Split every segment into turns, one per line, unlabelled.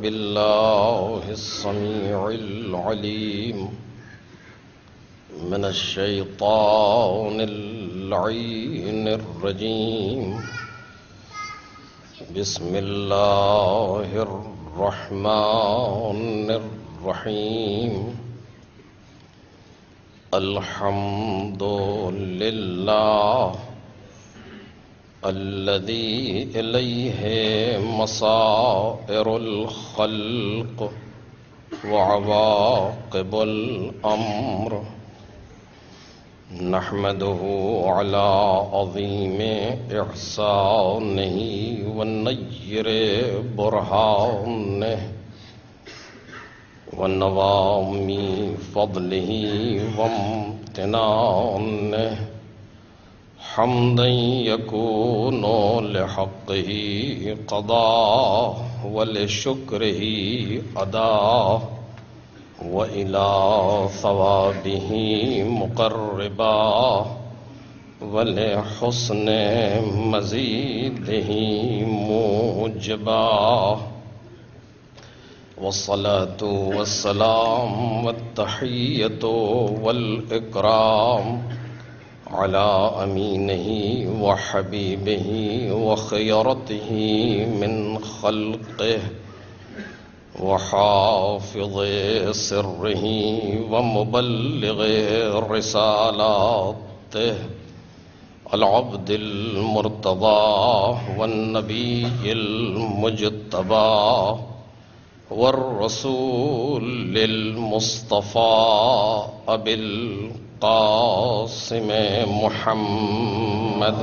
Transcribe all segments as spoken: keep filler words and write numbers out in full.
بالله السميع العليم من الشيطان اللعين الرجيم. بسم الله الرحمن الرحيم. الحمد لله الذي إليه مصائر الخلق وعواقب الأمر. نحمده على عظيم إحسانه ونير برهانه ونوام فضله وامتنانه، حمدا يكون لحقه قضاء ولشكره أداء وإلى ثوابه مقربا ولحسن مزيده موجبا. والصلاة والسلام والتحية والإكرام على أمينه وحبيبه وخيرته من خلقه وحافظ سره ومبلغ رسالاته، العبد المرتضى والنبي المجتبى والرسول المصطفى أبي القاسم محمد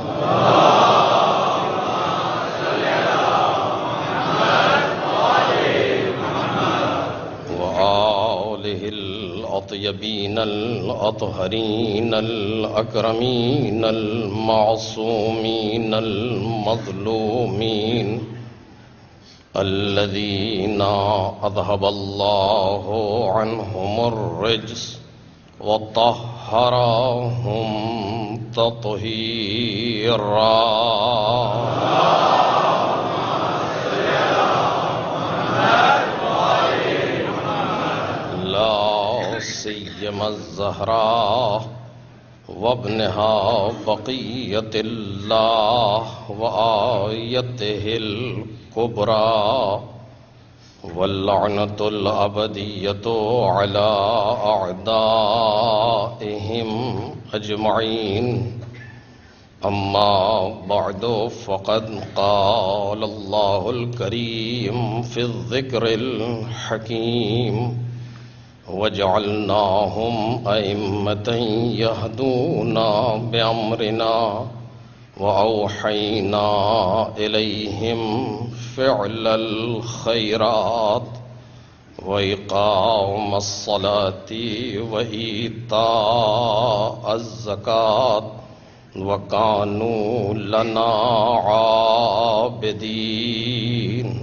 وآله الأطيبين الأطهرين الأكرمين المعصومين المظلومين الذين أذهب الله عنهم الرجس وطهرهم تطهيرا. لا سيما الزهراء وابنها بقية الله وآيته الكبرى، واللعنة الأبدية على أعدائهم أجمعين. أما بعد، فقد قال الله الكريم في الذكر الحكيم: وجعلناهم أئمة يهدون بأمرنا وأوحينا إليهم فعل الخيرات وإقام الصلاة وإيتاء الزكاة وكانوا لنا عابدين.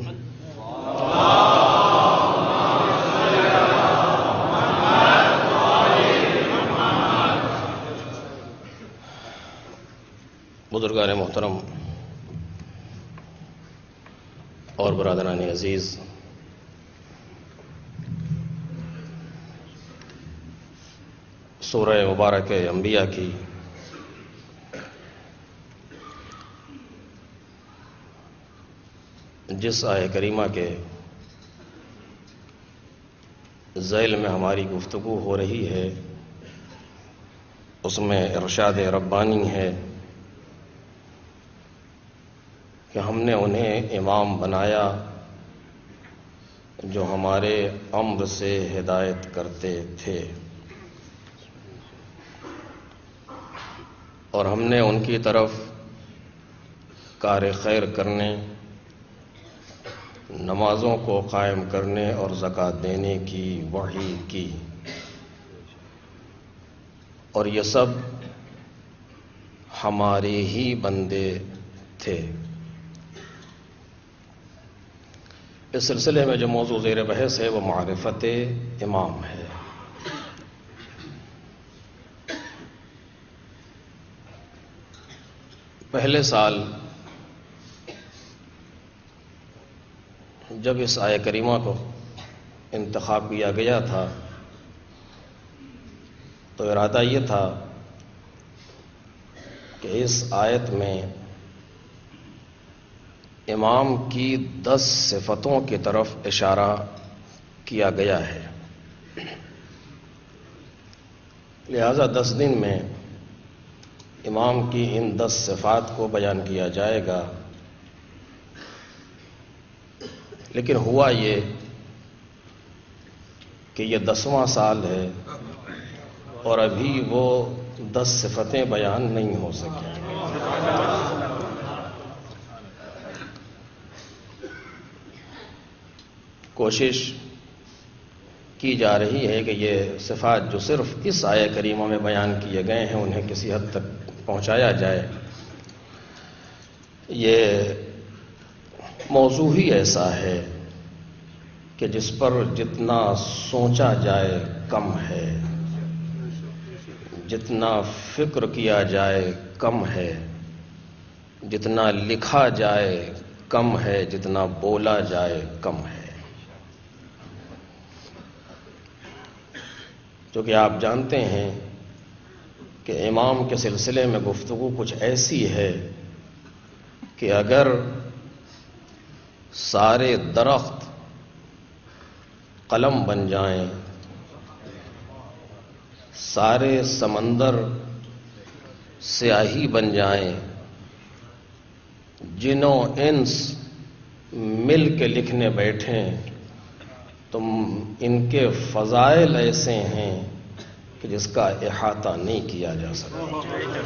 بزرگان محترم اور برادران عزیز، سورہ مبارک انبیاء کی جس آیہ کریمہ کے ذیل میں ہماری گفتگو ہو رہی ہے، اس میں ارشاد ربانی ہے کہ ہم نے انہیں امام بنایا جو ہمارے امر سے ہدایت کرتے تھے، اور ہم نے ان کی طرف کار خیر کرنے، نمازوں کو قائم کرنے اور زکوٰۃ دینے کی وحی کی، اور یہ سب ہمارے ہی بندے تھے۔ اس سلسلے میں جو موضوع زیر بحث ہے وہ معرفت امام ہے۔ پہلے سال جب اس آیہ کریمہ کو انتخاب کیا گیا تھا تو ارادہ یہ تھا کہ اس آیت میں امام کی دس صفتوں کی طرف اشارہ کیا گیا ہے، لہذا دس دن میں امام کی ان دس صفات کو بیان کیا جائے گا۔ لیکن ہوا یہ کہ یہ دسواں سال ہے اور ابھی وہ دس صفتیں بیان نہیں ہو سکی۔ کوشش کی جا رہی ہے کہ یہ صفات جو صرف اس آیہ کریمہ میں بیان کیے گئے ہیں انہیں کسی حد تک پہنچایا جائے۔ یہ موضوع ہی ایسا ہے کہ جس پر جتنا سوچا جائے کم ہے، جتنا فکر کیا جائے کم ہے، جتنا لکھا جائے کم ہے، جتنا بولا جائے کم ہے۔ کیونکہ آپ جانتے ہیں کہ امام کے سلسلے میں گفتگو کچھ ایسی ہے کہ اگر سارے درخت قلم بن جائیں، سارے سمندر سیاہی بن جائیں، جنوں انس مل کے لکھنے بیٹھیں تو ان کے فضائل ایسے ہیں کہ جس کا احاطہ نہیں کیا جا سکتا۔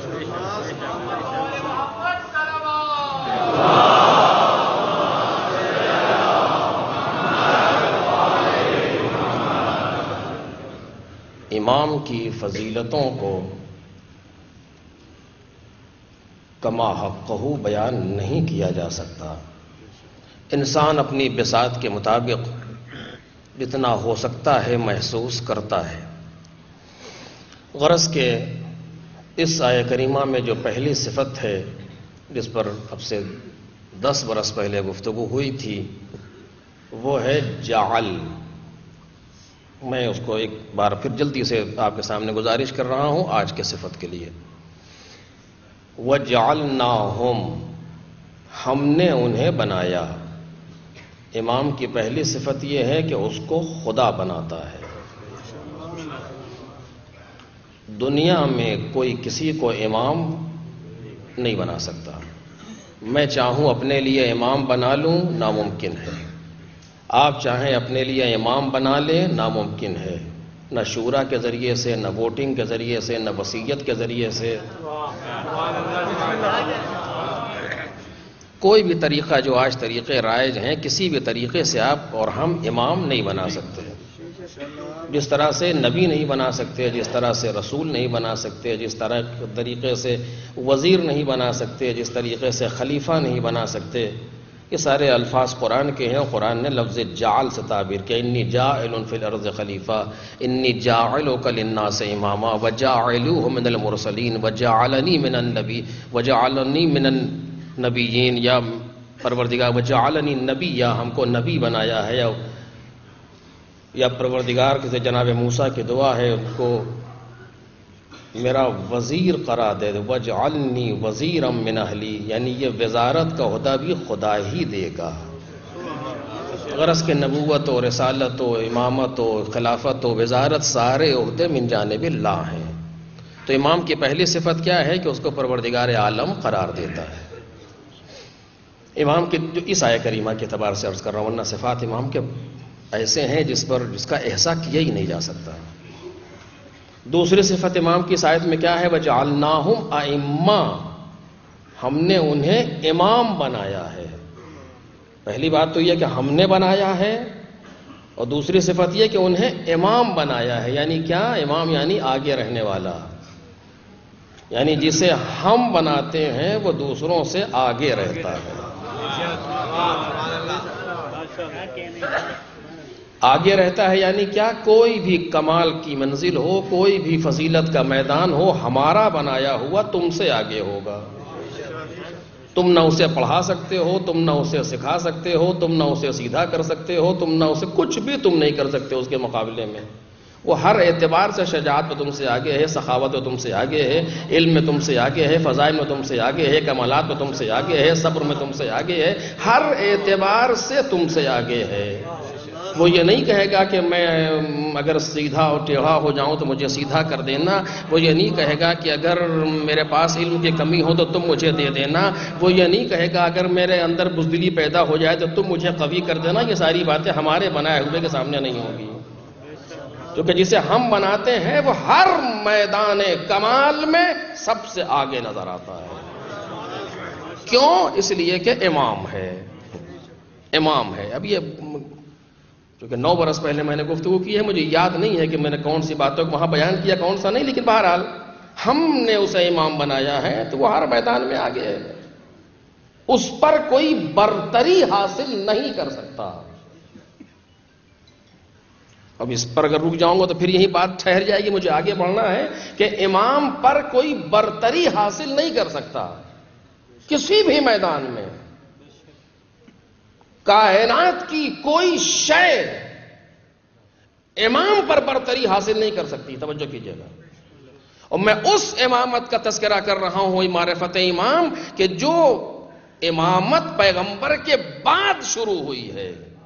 امام کی فضیلتوں کو کما حقہ بیان نہیں کیا جا سکتا۔ انسان اپنی بساط کے مطابق جتنا ہو سکتا ہے محسوس کرتا ہے۔ غرض کہ اس آیہ کریمہ میں جو پہلی صفت ہے جس پر اب سے دس برس پہلے گفتگو ہوئی تھی وہ ہے جعل۔ میں اس کو ایک بار پھر جلدی سے آپ کے سامنے گزارش کر رہا ہوں آج کے صفت کے لیے۔ وَجَعَلْنَاهُمْ، ہم نے انہیں بنایا۔ امام کی پہلی صفت یہ ہے کہ اس کو خدا بناتا ہے۔ دنیا میں کوئی کسی کو امام نہیں بنا سکتا۔ میں چاہوں اپنے لیے امام بنا لوں، ناممکن ہے۔ آپ چاہیں اپنے لیے امام بنا لیں، ناممکن ہے۔ نہ شورا کے ذریعے سے، نہ ووٹنگ کے ذریعے سے، نہ وصیت کے ذریعے سے، کوئی بھی طریقہ جو آج طریقے رائج ہیں کسی بھی طریقے سے آپ اور ہم امام نہیں بنا سکتے۔ جس طرح سے نبی نہیں بنا سکتے، جس طرح سے رسول نہیں بنا سکتے، جس طرح طریقے سے وزیر نہیں بنا سکتے، جس طریقے سے خلیفہ نہیں بنا سکتے، یہ سارے الفاظ قرآن کے ہیں۔ قرآن نے لفظ جعل سے تعبیر کیا، انی جاعل فی الارض خلیفہ، انی جاعلک للناس اماما وجاعلوہ من المرسلین وجعلنی من النبی وجعلنی من النبیین، یا پروردگار وجعلنی نبی، یا ہم کو نبی بنایا ہے، یا یا پروردگار کے جناب موسیٰ کی دعا ہے ان کو میرا وزیر قرار دے، وجعلنی وزیرا من اہلی، یعنی یہ وزارت کا عہدہ بھی خدا ہی دے گا۔ غرض کہ نبوت و رسالت و امامت و خلافت و وزارت سارے عہدے من جانب اللہ ہیں۔ تو امام کی پہلی صفت کیا ہے کہ اس کو پروردگار عالم قرار دیتا ہے۔ امام کے جو اس آیہ کریمہ کے اعتبار سے عرض کر رہا ہوں، ورنہ صفات امام کے ایسے ہیں جس پر جس کا احصاء کیا ہی نہیں جا سکتا۔ دوسری صفت امام کی اس آیت میں کیا ہے؟ وَجَعَلْنَاهُمْ أَئِمَّةً، ہم نے انہیں امام بنایا ہے۔ پہلی بات تو یہ کہ ہم نے بنایا ہے، اور دوسری صفت یہ کہ انہیں امام بنایا ہے۔ یعنی کیا؟ امام یعنی آگے رہنے والا، یعنی جسے ہم بناتے ہیں وہ دوسروں سے آگے رہتا ہے۔ آگے رہتا ہے یعنی کیا؟ کوئی بھی کمال کی منزل ہو، کوئی بھی فضیلت کا میدان ہو، ہمارا بنایا ہوا تم سے آگے ہوگا۔ تم نہ اسے پڑھا سکتے ہو، تم نہ اسے سکھا سکتے ہو، تم نہ اسے سیدھا کر سکتے ہو، تم نہ اسے کچھ بھی تم نہیں کر سکتے اس کے مقابلے میں. وہ ہر اعتبار سے شجاعت میں تم سے آگے ہے، سخاوت میں تم سے آگے ہے، علم میں تم سے آگے ہے، فضائل میں تم سے آگے ہے، کمالات میں تم سے آگے ہے، صبر میں تم سے آگے ہے، ہر اعتبار سے تم سے آگے ہے. وہ یہ نہیں کہے گا کہ میں اگر سیدھا اور ٹیڑھا ہو جاؤں تو مجھے سیدھا کر دینا. وہ یہ نہیں کہے گا کہ اگر میرے پاس علم کی کمی ہو تو تم مجھے دے دینا. وہ یہ نہیں کہے گا اگر میرے اندر بزدلی پیدا ہو جائے تو تم مجھے قوی کر دینا. یہ ساری باتیں ہمارے بنائے ہوئے کے سامنے نہیں ہوں گی، کیونکہ جسے ہم بناتے ہیں وہ ہر میدان کمال میں سب سے آگے نظر آتا ہے. کیوں؟ اس لیے کہ امام ہے، امام ہے. اب یہ کیونکہ نو برس پہلے میں نے گفتگو کی ہے، مجھے یاد نہیں ہے کہ میں نے کون سی باتوں کو وہاں بیان کیا کون سا نہیں، لیکن بہرحال ہم نے اسے امام بنایا ہے تو وہ ہر میدان میں آگے ہے، اس پر کوئی برتری حاصل نہیں کر سکتا. اب اس پر اگر رک جاؤں گا تو پھر یہی بات ٹھہر جائے گی. مجھے آگے بڑھنا ہے کہ امام پر کوئی برتری حاصل نہیں کر سکتا کسی بھی میدان میں. کائنات کی کوئی شے امام پر برتری حاصل نہیں کر سکتی. توجہ کیجیے گا. اور میں اس امامت کا تذکرہ کر رہا ہوں، معرفت امام، کہ جو امامت پیغمبر کے بعد شروع ہوئی ہے.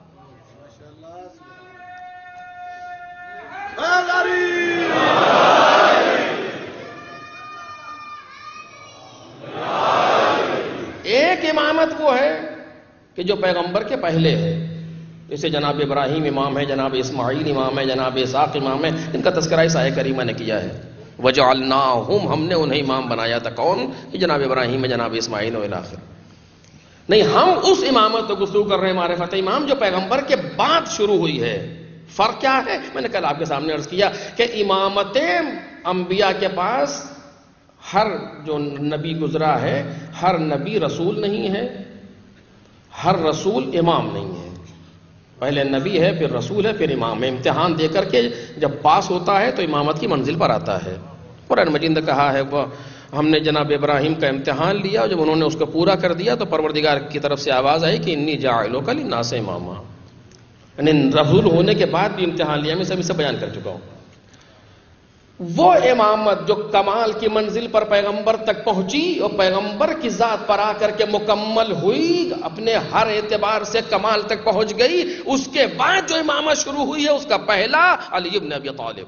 ایک امامت وہ ہے کہ جو پیغمبر کے پہلے ہے، جیسے جناب ابراہیم امام ہے، جناب اسماعیل امام ہے، جناب اسحاق امام ہے. ان کا تذکرہ اس آیہ کریمہ نے کیا ہے. وَجَعَلْنَاهُمْ، ہم نے انہیں امام بنایا تھا. کون؟ کہ جناب ابراہیم ہے، جناب اسماعیل و الاخر. نہیں، ہم اس امامت کو گفتگو کر رہے ہیں معرفت امام جو پیغمبر کے بعد شروع ہوئی ہے. فرق کیا ہے؟ میں نے کل آپ کے سامنے عرض کیا کہ امامت انبیاء کے پاس ہر جو نبی گزرا ہے، ہر نبی رسول نہیں ہے، ہر رسول امام نہیں ہے. پہلے نبی ہے، پھر رسول ہے، پھر امام ہے. امتحان دے کر کے جب پاس ہوتا ہے تو امامت کی منزل پر آتا ہے. قرآن مجید نے کہا ہے وہ ہم نے جناب ابراہیم کا امتحان لیا، جب انہوں نے اس کو پورا کر دیا تو پروردگار کی طرف سے آواز آئی کہ انی جاعلک للناس اماما. یعنی رسول ہونے کے بعد بھی امتحان لیا. میں سب سے بیان کر چکا ہوں. وہ امامت جو کمال کی منزل پر پیغمبر تک پہنچی اور پیغمبر کی ذات پر آ کر کے مکمل ہوئی، اپنے ہر اعتبار سے کمال تک پہنچ گئی، اس کے بعد جو امامت شروع ہوئی ہے اس کا پہلا علی بن ابی طالب.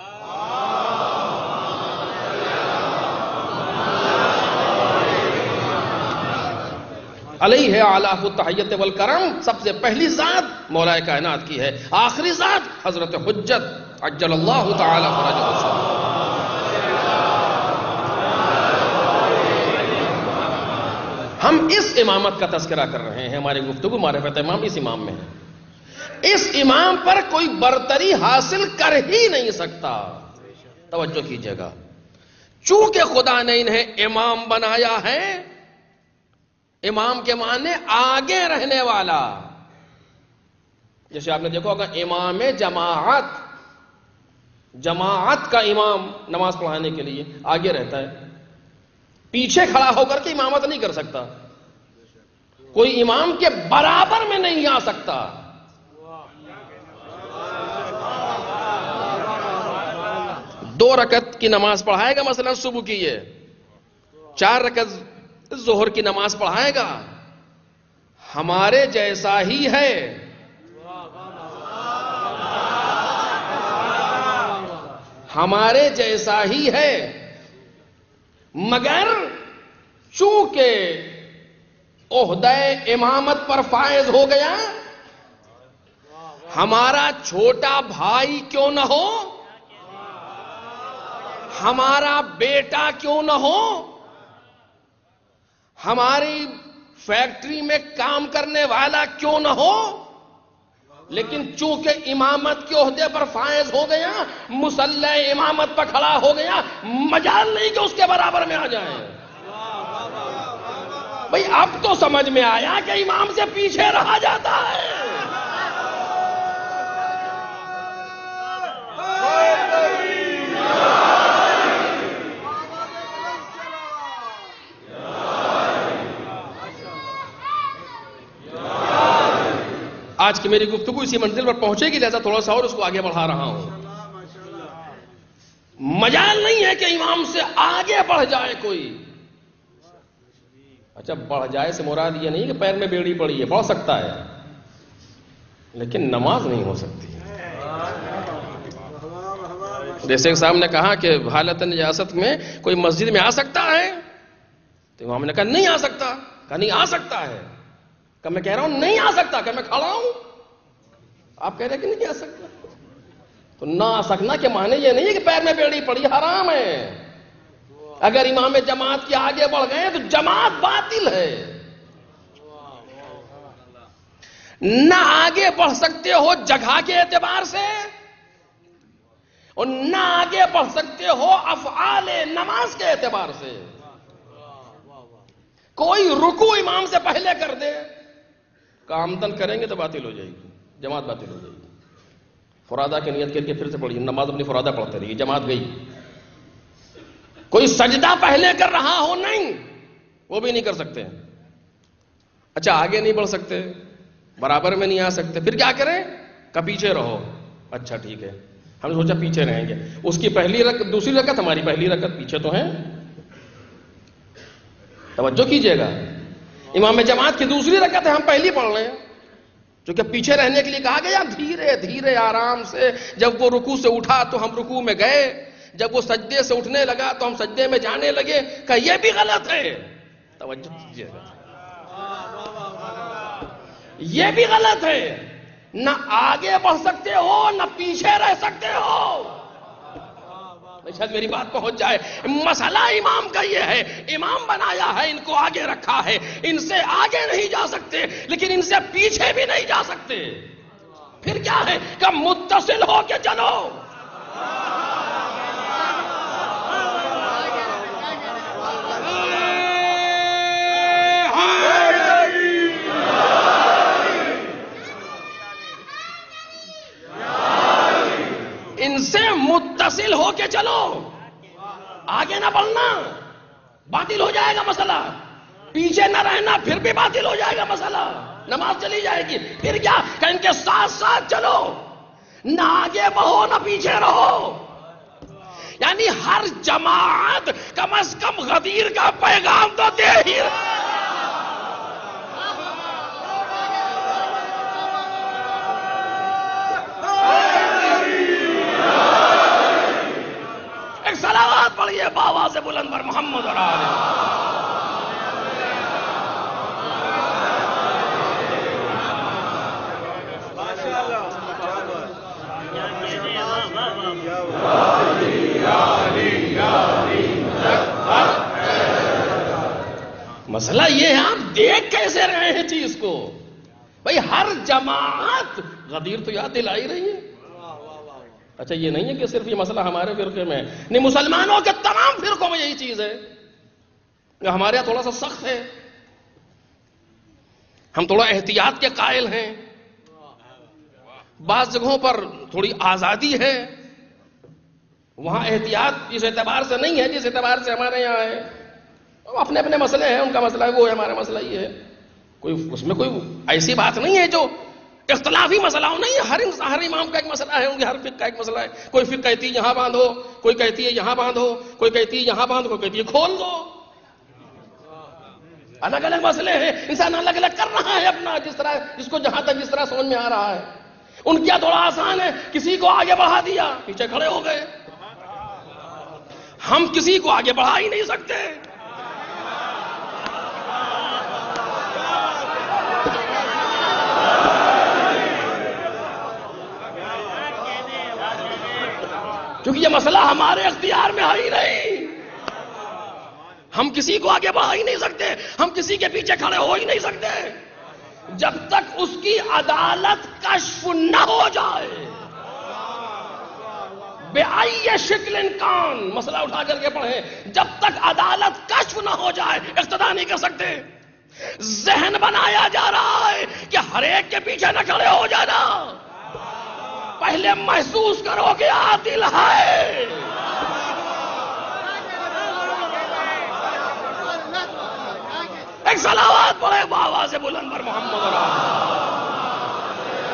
علیہ اعلیٰ التحیت والکرم. سب سے پہلی ذات مولا کائنات کی ہے، آخری ذات حضرت حجت عجل اللہ تعالی فرجہ الشریف. ہم اس امامت کا تذکرہ کر رہے ہیں. ہماری گفتگو معرفت امام اس امام میں ہے. اس امام پر کوئی برتری حاصل کر ہی نہیں سکتا. توجہ کیجیے گا. چونکہ خدا نے انہیں امام بنایا ہے، امام کے معنی آگے رہنے والا. جیسے آپ نے دیکھو ہوگا امام جماعت، جماعت کا امام نماز پڑھانے کے لیے آگے رہتا ہے، پیچھے کھڑا ہو کر کے امامت نہیں کر سکتا. کوئی امام کے برابر میں نہیں آ سکتا. دو رکعت کی نماز پڑھائے گا، مثلا صبح کی ہے، چار رکعت ظہر کی نماز پڑھائے گا، ہمارے جیسا ہی ہے. ہمارے جیسا ہی ہے، مگر چونکہ عہدہ امامت پر فائز ہو گیا، ہمارا چھوٹا بھائی کیوں نہ ہو، ہمارا بیٹا کیوں نہ ہو، ہماری فیکٹری میں کام کرنے والا کیوں نہ ہو، لیکن چونکہ امامت کے عہدے پر فائز ہو گیا، مصلی امامت پر کھڑا ہو گیا، مجال نہیں کہ اس کے برابر میں آ جائیں. بھئی اب تو سمجھ میں آیا کہ امام سے پیچھے رہا جاتا ہے. آج کی میری گفتگو اسی منزل پر پہنچے گی، لہذا تھوڑا سا اور اس کو آگے بڑھا رہا ہوں۔ مجال نہیں ہے کہ امام سے آگے بڑھ جائے کوئی۔ اچھا، بڑھ جائے سے مراد یہ نہیں کہ پیر میں بیڑی پڑی ہے، بڑھ سکتا ہے لیکن نماز نہیں ہو سکتی۔ جیسے ایک صاحب نے کہا کہ حالت نجاست میں کوئی مسجد میں آ سکتا ہے، تو امام نے کہا نہیں آ سکتا، کہا نہیں آ سکتا ہے، کہا میں کہہ رہا ہوں نہیں آ سکتا، کہ میں کھڑا ہوں، آپ کہہ رہے کہ نہیں آ سکتا۔ تو نہ آ سکنا کے معنی یہ نہیں ہے کہ پیر میں بیڑی پڑی، حرام ہے۔ اگر امام جماعت کے آگے بڑھ گئے تو جماعت باطل ہے۔ نہ آگے بڑھ سکتے ہو جگہ کے اعتبار سے اور نہ آگے بڑھ سکتے ہو افعال نماز کے اعتبار سے۔ کوئی رکوع امام سے پہلے کر دے، کامدن کریں گے تو باطل ہو جائے گی، جماعت باطل ہو جائے گی۔ فرادہ کی نیت کر کے پھر سے پڑھی، نماز اپنی فرادہ پڑھتے رہیے، جماعت گئی۔ کوئی سجدہ پہلے کر رہا ہو، نہیں، وہ بھی نہیں کر سکتے۔ اچھا، آگے نہیں بڑھ سکتے، برابر میں نہیں آ سکتے، پھر کیا کریں؟ کہ پیچھے رہو۔ اچھا ٹھیک ہے، ہم نے سوچا پیچھے رہیں گے، اس کی پہلی رکعت دوسری رکعت ہماری پہلی رکعت پیچھے تو ہیں، توجہ کیجئے گا۔ امام جماعت کی دوسری رکعت ہے، ہم پہلی پڑھ رہے ہیں، چونکہ پیچھے رہنے کے لیے کہا گیا دھیرے دھیرے آرام سے۔ جب وہ رکوع سے اٹھا تو ہم رکوع میں گئے، جب وہ سجدے سے اٹھنے لگا تو ہم سجدے میں جانے لگے، کہ یہ بھی غلط ہے، توجہ کیجئے گا، یہ بھی غلط ہے۔ نہ آگے بڑھ سکتے ہو نہ پیچھے رہ سکتے ہو۔ شاید میری بات پہنچ جائے۔ مسئلہ امام کا یہ ہے، امام بنایا ہے، ان کو آگے رکھا ہے، ان سے آگے نہیں جا سکتے لیکن ان سے پیچھے بھی نہیں جا سکتے۔ پھر کیا ہے کہ متصل ہو کے چلو۔ ان سے متصل ہو کے چلو، آگے نہ بڑھنا، باطل ہو جائے گا مسئلہ۔ پیچھے نہ رہنا، پھر بھی باطل ہو جائے گا مسئلہ، نماز چلی جائے گی۔ پھر کیا کہ ان کے ساتھ ساتھ چلو، نہ آگے بڑھو نہ پیچھے رہو۔ یعنی ہر جماعت کم از کم غدیر کا پیغام تو دے ہی رہا۔ صلوات پڑھیے بآواز بلند پر محمد اور آلہ۔ مسئلہ یہ ہے آپ دیکھ کیسے رہے ہیں چیز کو۔ بھئی ہر جماعت غدیر تو یاد دلائی رہی ہے۔ اچھا، یہ نہیں ہے کہ صرف یہ مسئلہ ہمارے فرقے میں ہے، نہیں، مسلمانوں کے تمام فرقوں میں یہی چیز ہے۔ ہمارے یہاں تھوڑا سا سخت ہے، ہم تھوڑا احتیاط کے قائل ہیں، بعض جگہوں پر تھوڑی آزادی ہے، وہاں احتیاط اس اعتبار سے نہیں ہے جس اعتبار سے ہمارے یہاں ہے۔ اپنے اپنے مسئلے ہیں، ان کا مسئلہ ہے وہ ہے، ہمارا مسئلہ یہ ہے۔ کوئی اس میں کوئی ایسی بات نہیں ہے جو اختلافی مسئلہ ہو، نہیں، ہر ہر امام کا ایک مسئلہ ہے، ہر فقہ کا ایک مسئلہ ہے۔ کوئی فقہ کہتی ہے یہاں باندھو، کوئی کہتی ہے یہاں باندھو، کوئی کہتی ہے یہاں باندھو، کوئی کہتی ہے کھول دو۔ الگ الگ مسئلے ہیں، انسان الگ الگ کر رہا ہے اپنا، جس طرح جس کو جہاں تک جس طرح سمجھ میں آ رہا ہے۔ ان کیا تھوڑا آسان ہے، کسی کو آگے بڑھا دیا، پیچھے کھڑے ہو گئے۔ ہم کسی کو آگے بڑھا ہی نہیں سکتے۔ کیونکہ یہ مسئلہ ہمارے اختیار میں ہے ہی نہیں، ہم کسی کو آگے بڑھا ہی نہیں سکتے، ہم کسی کے پیچھے کھڑے ہو ہی نہیں سکتے جب تک اس کی عدالت کشف نہ ہو جائے۔ بے آئی شکل کان، مسئلہ اٹھا کر کے پڑھیں، جب تک عدالت کشف نہ ہو جائے اقتدا نہیں کر سکتے۔ ذہن بنایا جا رہا ہے کہ ہر ایک کے پیچھے نہ کھڑے ہو جانا، پہلے محسوس کرو کہ عادل ہے۔ ایک صلوات پڑھے بآواز بلند پر محمد اور آلہ۔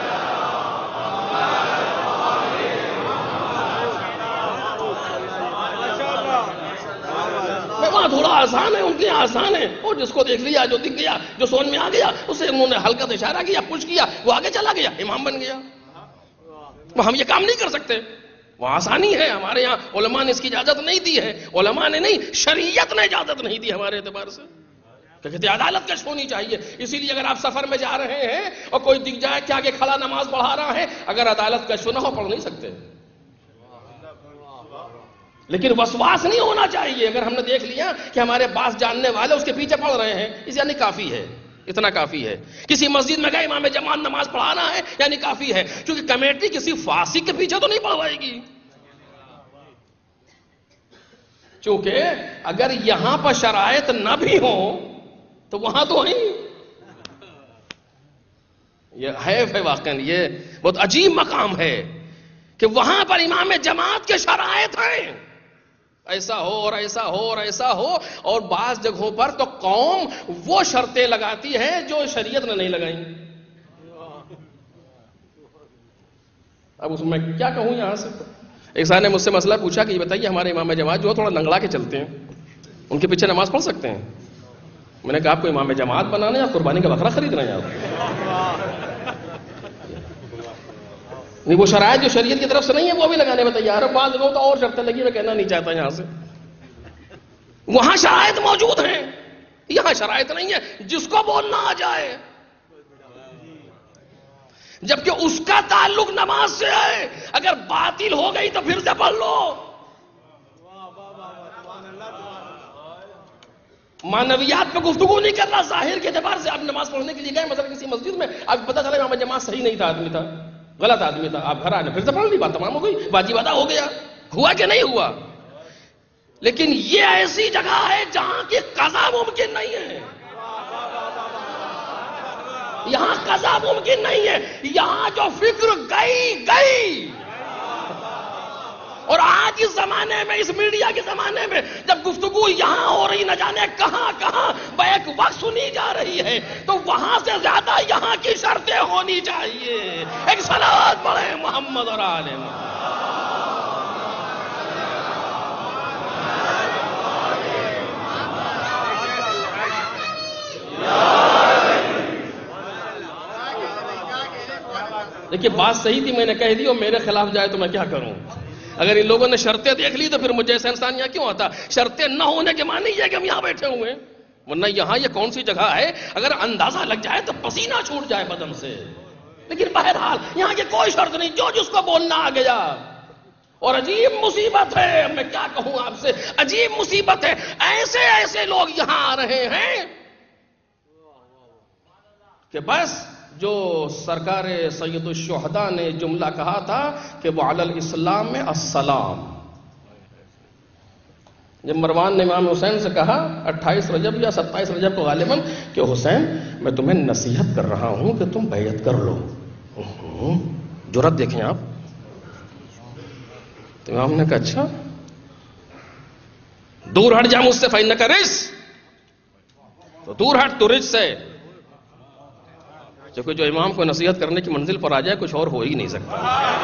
وہاں تھوڑا آسان ہے، ان کے یہاں آسان ہے، اور جس کو دیکھ لیا، جو دکھ گیا، جو سون میں آ گیا، اسے انہوں نے ہلکا اشارہ کیا، پوچھ کیا، وہ آگے چلا گیا، امام بن گیا۔ وہ ہم یہ کام نہیں کر سکتے، وہ آسانی ہے۔ ہمارے یہاں علماء نے اس کی اجازت نہیں دی ہے، علماء نے نہیں، شریعت نے اجازت نہیں دی ہمارے اعتبار سے، کہ کہتے عدالت کش ہونی چاہیے۔ اسی لیے اگر آپ سفر میں جا رہے ہیں اور کوئی دکھ جائے کہ آگے کھڑا نماز پڑھا رہا ہے، اگر عدالت کش نہ ہو پڑھ نہیں سکتے، لیکن وسواس نہیں ہونا چاہیے۔ اگر ہم نے دیکھ لیا کہ ہمارے پاس جاننے والے اس کے پیچھے پڑھ رہے ہیں، اس یعنی کافی ہے، اتنا کافی ہے۔ کسی مسجد میں گئے، امام جماعت نماز پڑھانا ہے، یعنی کافی ہے، کیونکہ کمیٹی کسی فاسق کے پیچھے تو نہیں پڑھوائے گی۔ چونکہ اگر یہاں پر شرائط نہ بھی ہوں تو وہاں تو ہیں۔ یہ حیف ہے واقعاً، یہ بہت عجیب مقام ہے کہ وہاں پر امام جماعت کے شرائط ہیں، ایسا ہو اور ایسا ہو اور ایسا ہو، اور بعض جگہوں پر تو قوم وہ شرطیں لگاتی ہے جو شریعت نے نہیں لگائیں۔ اب اس میں کیا کہوں یہاں سے؟ ایک صاحب نے مجھ سے مسئلہ پوچھا کہ یہ بتائیے ہمارے امام جماعت جو تھوڑا لنگڑا کے چلتے ہیں، ان کے پیچھے نماز پڑھ سکتے ہیں؟ میں نے کہا آپ کو امام جماعت بنانا ہے یا قربانی کا بکرا خرید رہے ہیں آپ؟ نہیں، وہ شرائط جو شریعت کی طرف سے نہیں ہے وہ بھی لگانے میں تیار ہے۔ بعض لوگوں تو اور شرطیں لگی، میں کہنا نہیں چاہتا یہاں سے۔ وہاں شرائط موجود ہیں، یہاں شرائط نہیں ہے، جس کو بولنا آ جائے، جبکہ اس کا تعلق نماز سے ہے۔ اگر باطل ہو گئی تو پھر سے پڑھ لو۔ معنویات پہ گفتگو نہیں کر رہا، ظاہر کے اعتبار سے آپ نماز پڑھنے کے لیے گئے مثلا کسی مسجد میں، آپ پتہ چلا امام جماعت صحیح نہیں تھا، آدمی تھا، غلط آدمی تھا، آپ گھر آنے پھر سے پڑھ لی، بات تمام ہو گئی، واجب ادا ہو گیا۔ ہوا کہ نہیں ہوا؟ لیکن یہ ایسی جگہ ہے جہاں کی قضا ممکن نہیں ہے، یہاں قضا ممکن نہیں ہے، یہاں جو فکر گئی گئی۔ اور آج اس زمانے میں، اس میڈیا کے زمانے میں، جب گفتگو یہاں ہو رہی نہ جانے کہاں کہاں بیک وقت سنی جا رہی ہے، تو وہاں سے زیادہ یہاں کی شرطیں ہونی چاہیے۔ ایک صلوات پڑھیں محمد اور آل محمد۔ دیکھیے بات صحیح تھی، میں نے کہہ دی، اور میرے خلاف جائے تو میں کیا کروں؟ اگر ان لوگوں نے شرطیں دیکھ لی تو پھر مجھے ایسا انسان یہاں کیوں آتا؟ شرطیں نہ ہونے کے معنی یہ ہے کہ ہم یہاں بیٹھے ہوئے ہیں، ورنہ یہاں یہ کون سی جگہ ہے؟ اگر اندازہ لگ جائے تو پسینہ چھوٹ جائے بدن سے۔ لیکن بہرحال یہاں کی کوئی شرط نہیں، جو جس کو بولنا آ گیا۔ اور عجیب مصیبت ہے، میں کیا کہوں آپ سے، عجیب مصیبت ہے، ایسے ایسے لوگ یہاں آ رہے ہیں کہ بس جو سرکار سید الشہداء نے جملہ کہا تھا کہ وہ علی الاسلام میں السلام، جب مروان نے امام حسین سے کہا اٹھائیس رجب یا ستائیس رجب کو غالباً کہ حسین میں تمہیں نصیحت کر رہا ہوں کہ تم بیعت کر لو، جرأت دیکھیں آپ، تو امام نے کہا اچھا دور ہٹ جا مجھ سے فإنک رجس، تو دور ہٹ تو رجس ہے، کیونکہ جو امام کو نصیحت کرنے کی منزل پر آ جائے کچھ اور ہو ہی نہیں سکتا۔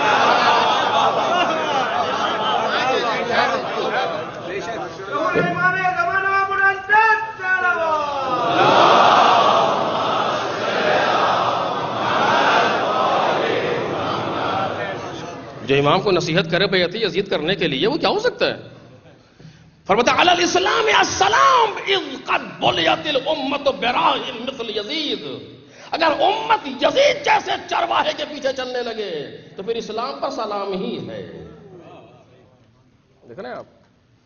جو امام کو نصیحت کرے بیعت یزید کرنے کے لیے، وہ کیا ہو سکتا ہے؟ فرماتا علی الاسلام السلام اذ قد بلیت الامت براء مثل یزید، اگر امت یزید جیسے چرواہے کے پیچھے چلنے لگے تو پھر اسلام پر سلام ہی ہے۔ دیکھ رہے ہیں آپ،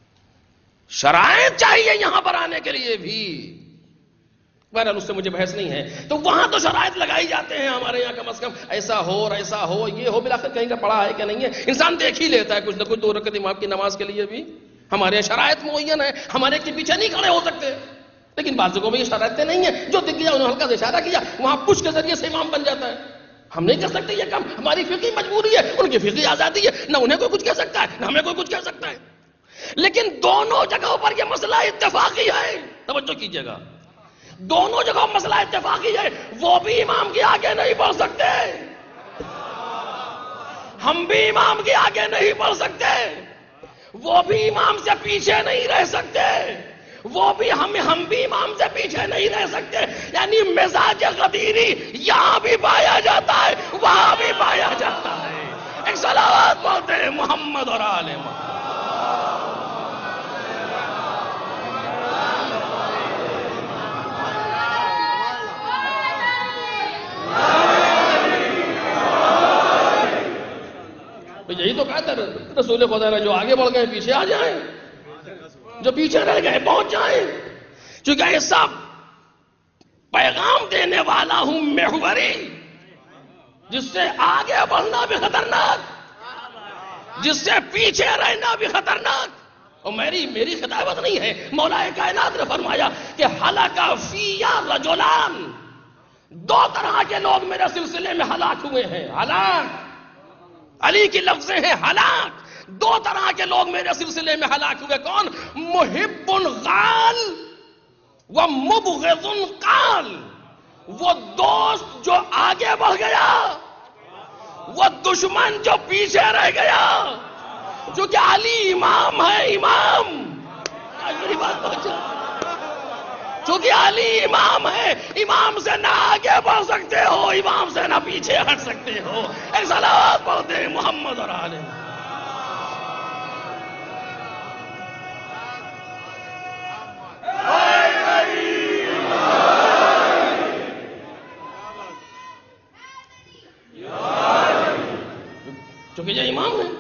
شرائط چاہیے یہاں پر آنے کے لیے بھی، بہرحال اس سے مجھے بحث نہیں ہے۔ تو وہاں تو شرائط لگائی جاتے ہیں ہمارے یہاں، کم از کم ایسا ہو اور ایسا ہو، یہ ہو، بلاخر کہیں کا پڑھا ہے کہ نہیں ہے، انسان دیکھ ہی لیتا ہے کچھ نہ کچھ۔ دو رکعت امام کی نماز کے لیے بھی ہمارے یہاں شرائط معین ہے، ہمارے کے پیچھے نہیں کھڑے ہو سکتے، لیکن بعض جگہوں میں یہ شرائطیں نہیں ہیں، جو دکھ گیا انہوں نے ہلکا سے اشارہ کیا، وہاں پش کے ذریعے سے امام بن جاتا ہے۔ ہم نہیں کر سکتے یہ کام، ہماری فقہی مجبوری ہے، ان کی فقہی آزادی ہے، نہ انہیں کوئی کچھ کہہ سکتا ہے نہ ہمیں کوئی کچھ کہہ سکتا ہے۔ لیکن دونوں جگہوں پر یہ مسئلہ اتفاقی ہے، توجہ کیجیے گا، دونوں جگہوں مسئلہ اتفاقی ہے، وہ بھی امام کے آگے نہیں بڑھ سکتے، ہم بھی امام کے آگے نہیں بڑھ سکتے، وہ بھی امام سے پیچھے نہیں رہ سکتے، وہ بھی ہم ہم بھی امام سے پیچھے نہیں رہ سکتے. یعنی مزاج غدیری یہاں بھی پایا جاتا ہے وہاں بھی پایا جاتا ہے. ایک صلوات پڑھتے ہیں محمد اور آل محمد. یہی تو کہتا ہے رسول خدا نے جو آگے بڑھ گئے پیچھے آ جائیں, جو پیچھے رہ گئے پہنچ جائیں. چونکہ ایسا پیغام دینے والا ہوں محوری جس سے آگے بڑھنا بھی خطرناک, جس سے پیچھے رہنا بھی خطرناک. اور میری میری خطابت نہیں ہے, مولا کائنات نے فرمایا کہ ہلاک فیا رجلان, دو طرح کے لوگ میرے سلسلے میں ہلاک ہوئے ہیں. ہلاک علی کی لفظیں ہیں, ہلاک. دو طرح کے لوگ میرے سلسلے میں ہلاک ہوئے. کون؟ محب غال و مبغض قال. وہ دوست جو آگے بڑھ گیا, وہ دشمن جو پیچھے رہ گیا. جو کہ علی امام ہے, امام. میری بات پہنچا. چونکہ علی امام ہے, امام سے نہ آگے بڑھ سکتے ہو, امام سے نہ پیچھے ہٹ سکتے ہو. ایک صلوات پڑھتے ہیں محمد اور آل محمد. چونکہ یہ امام ہے,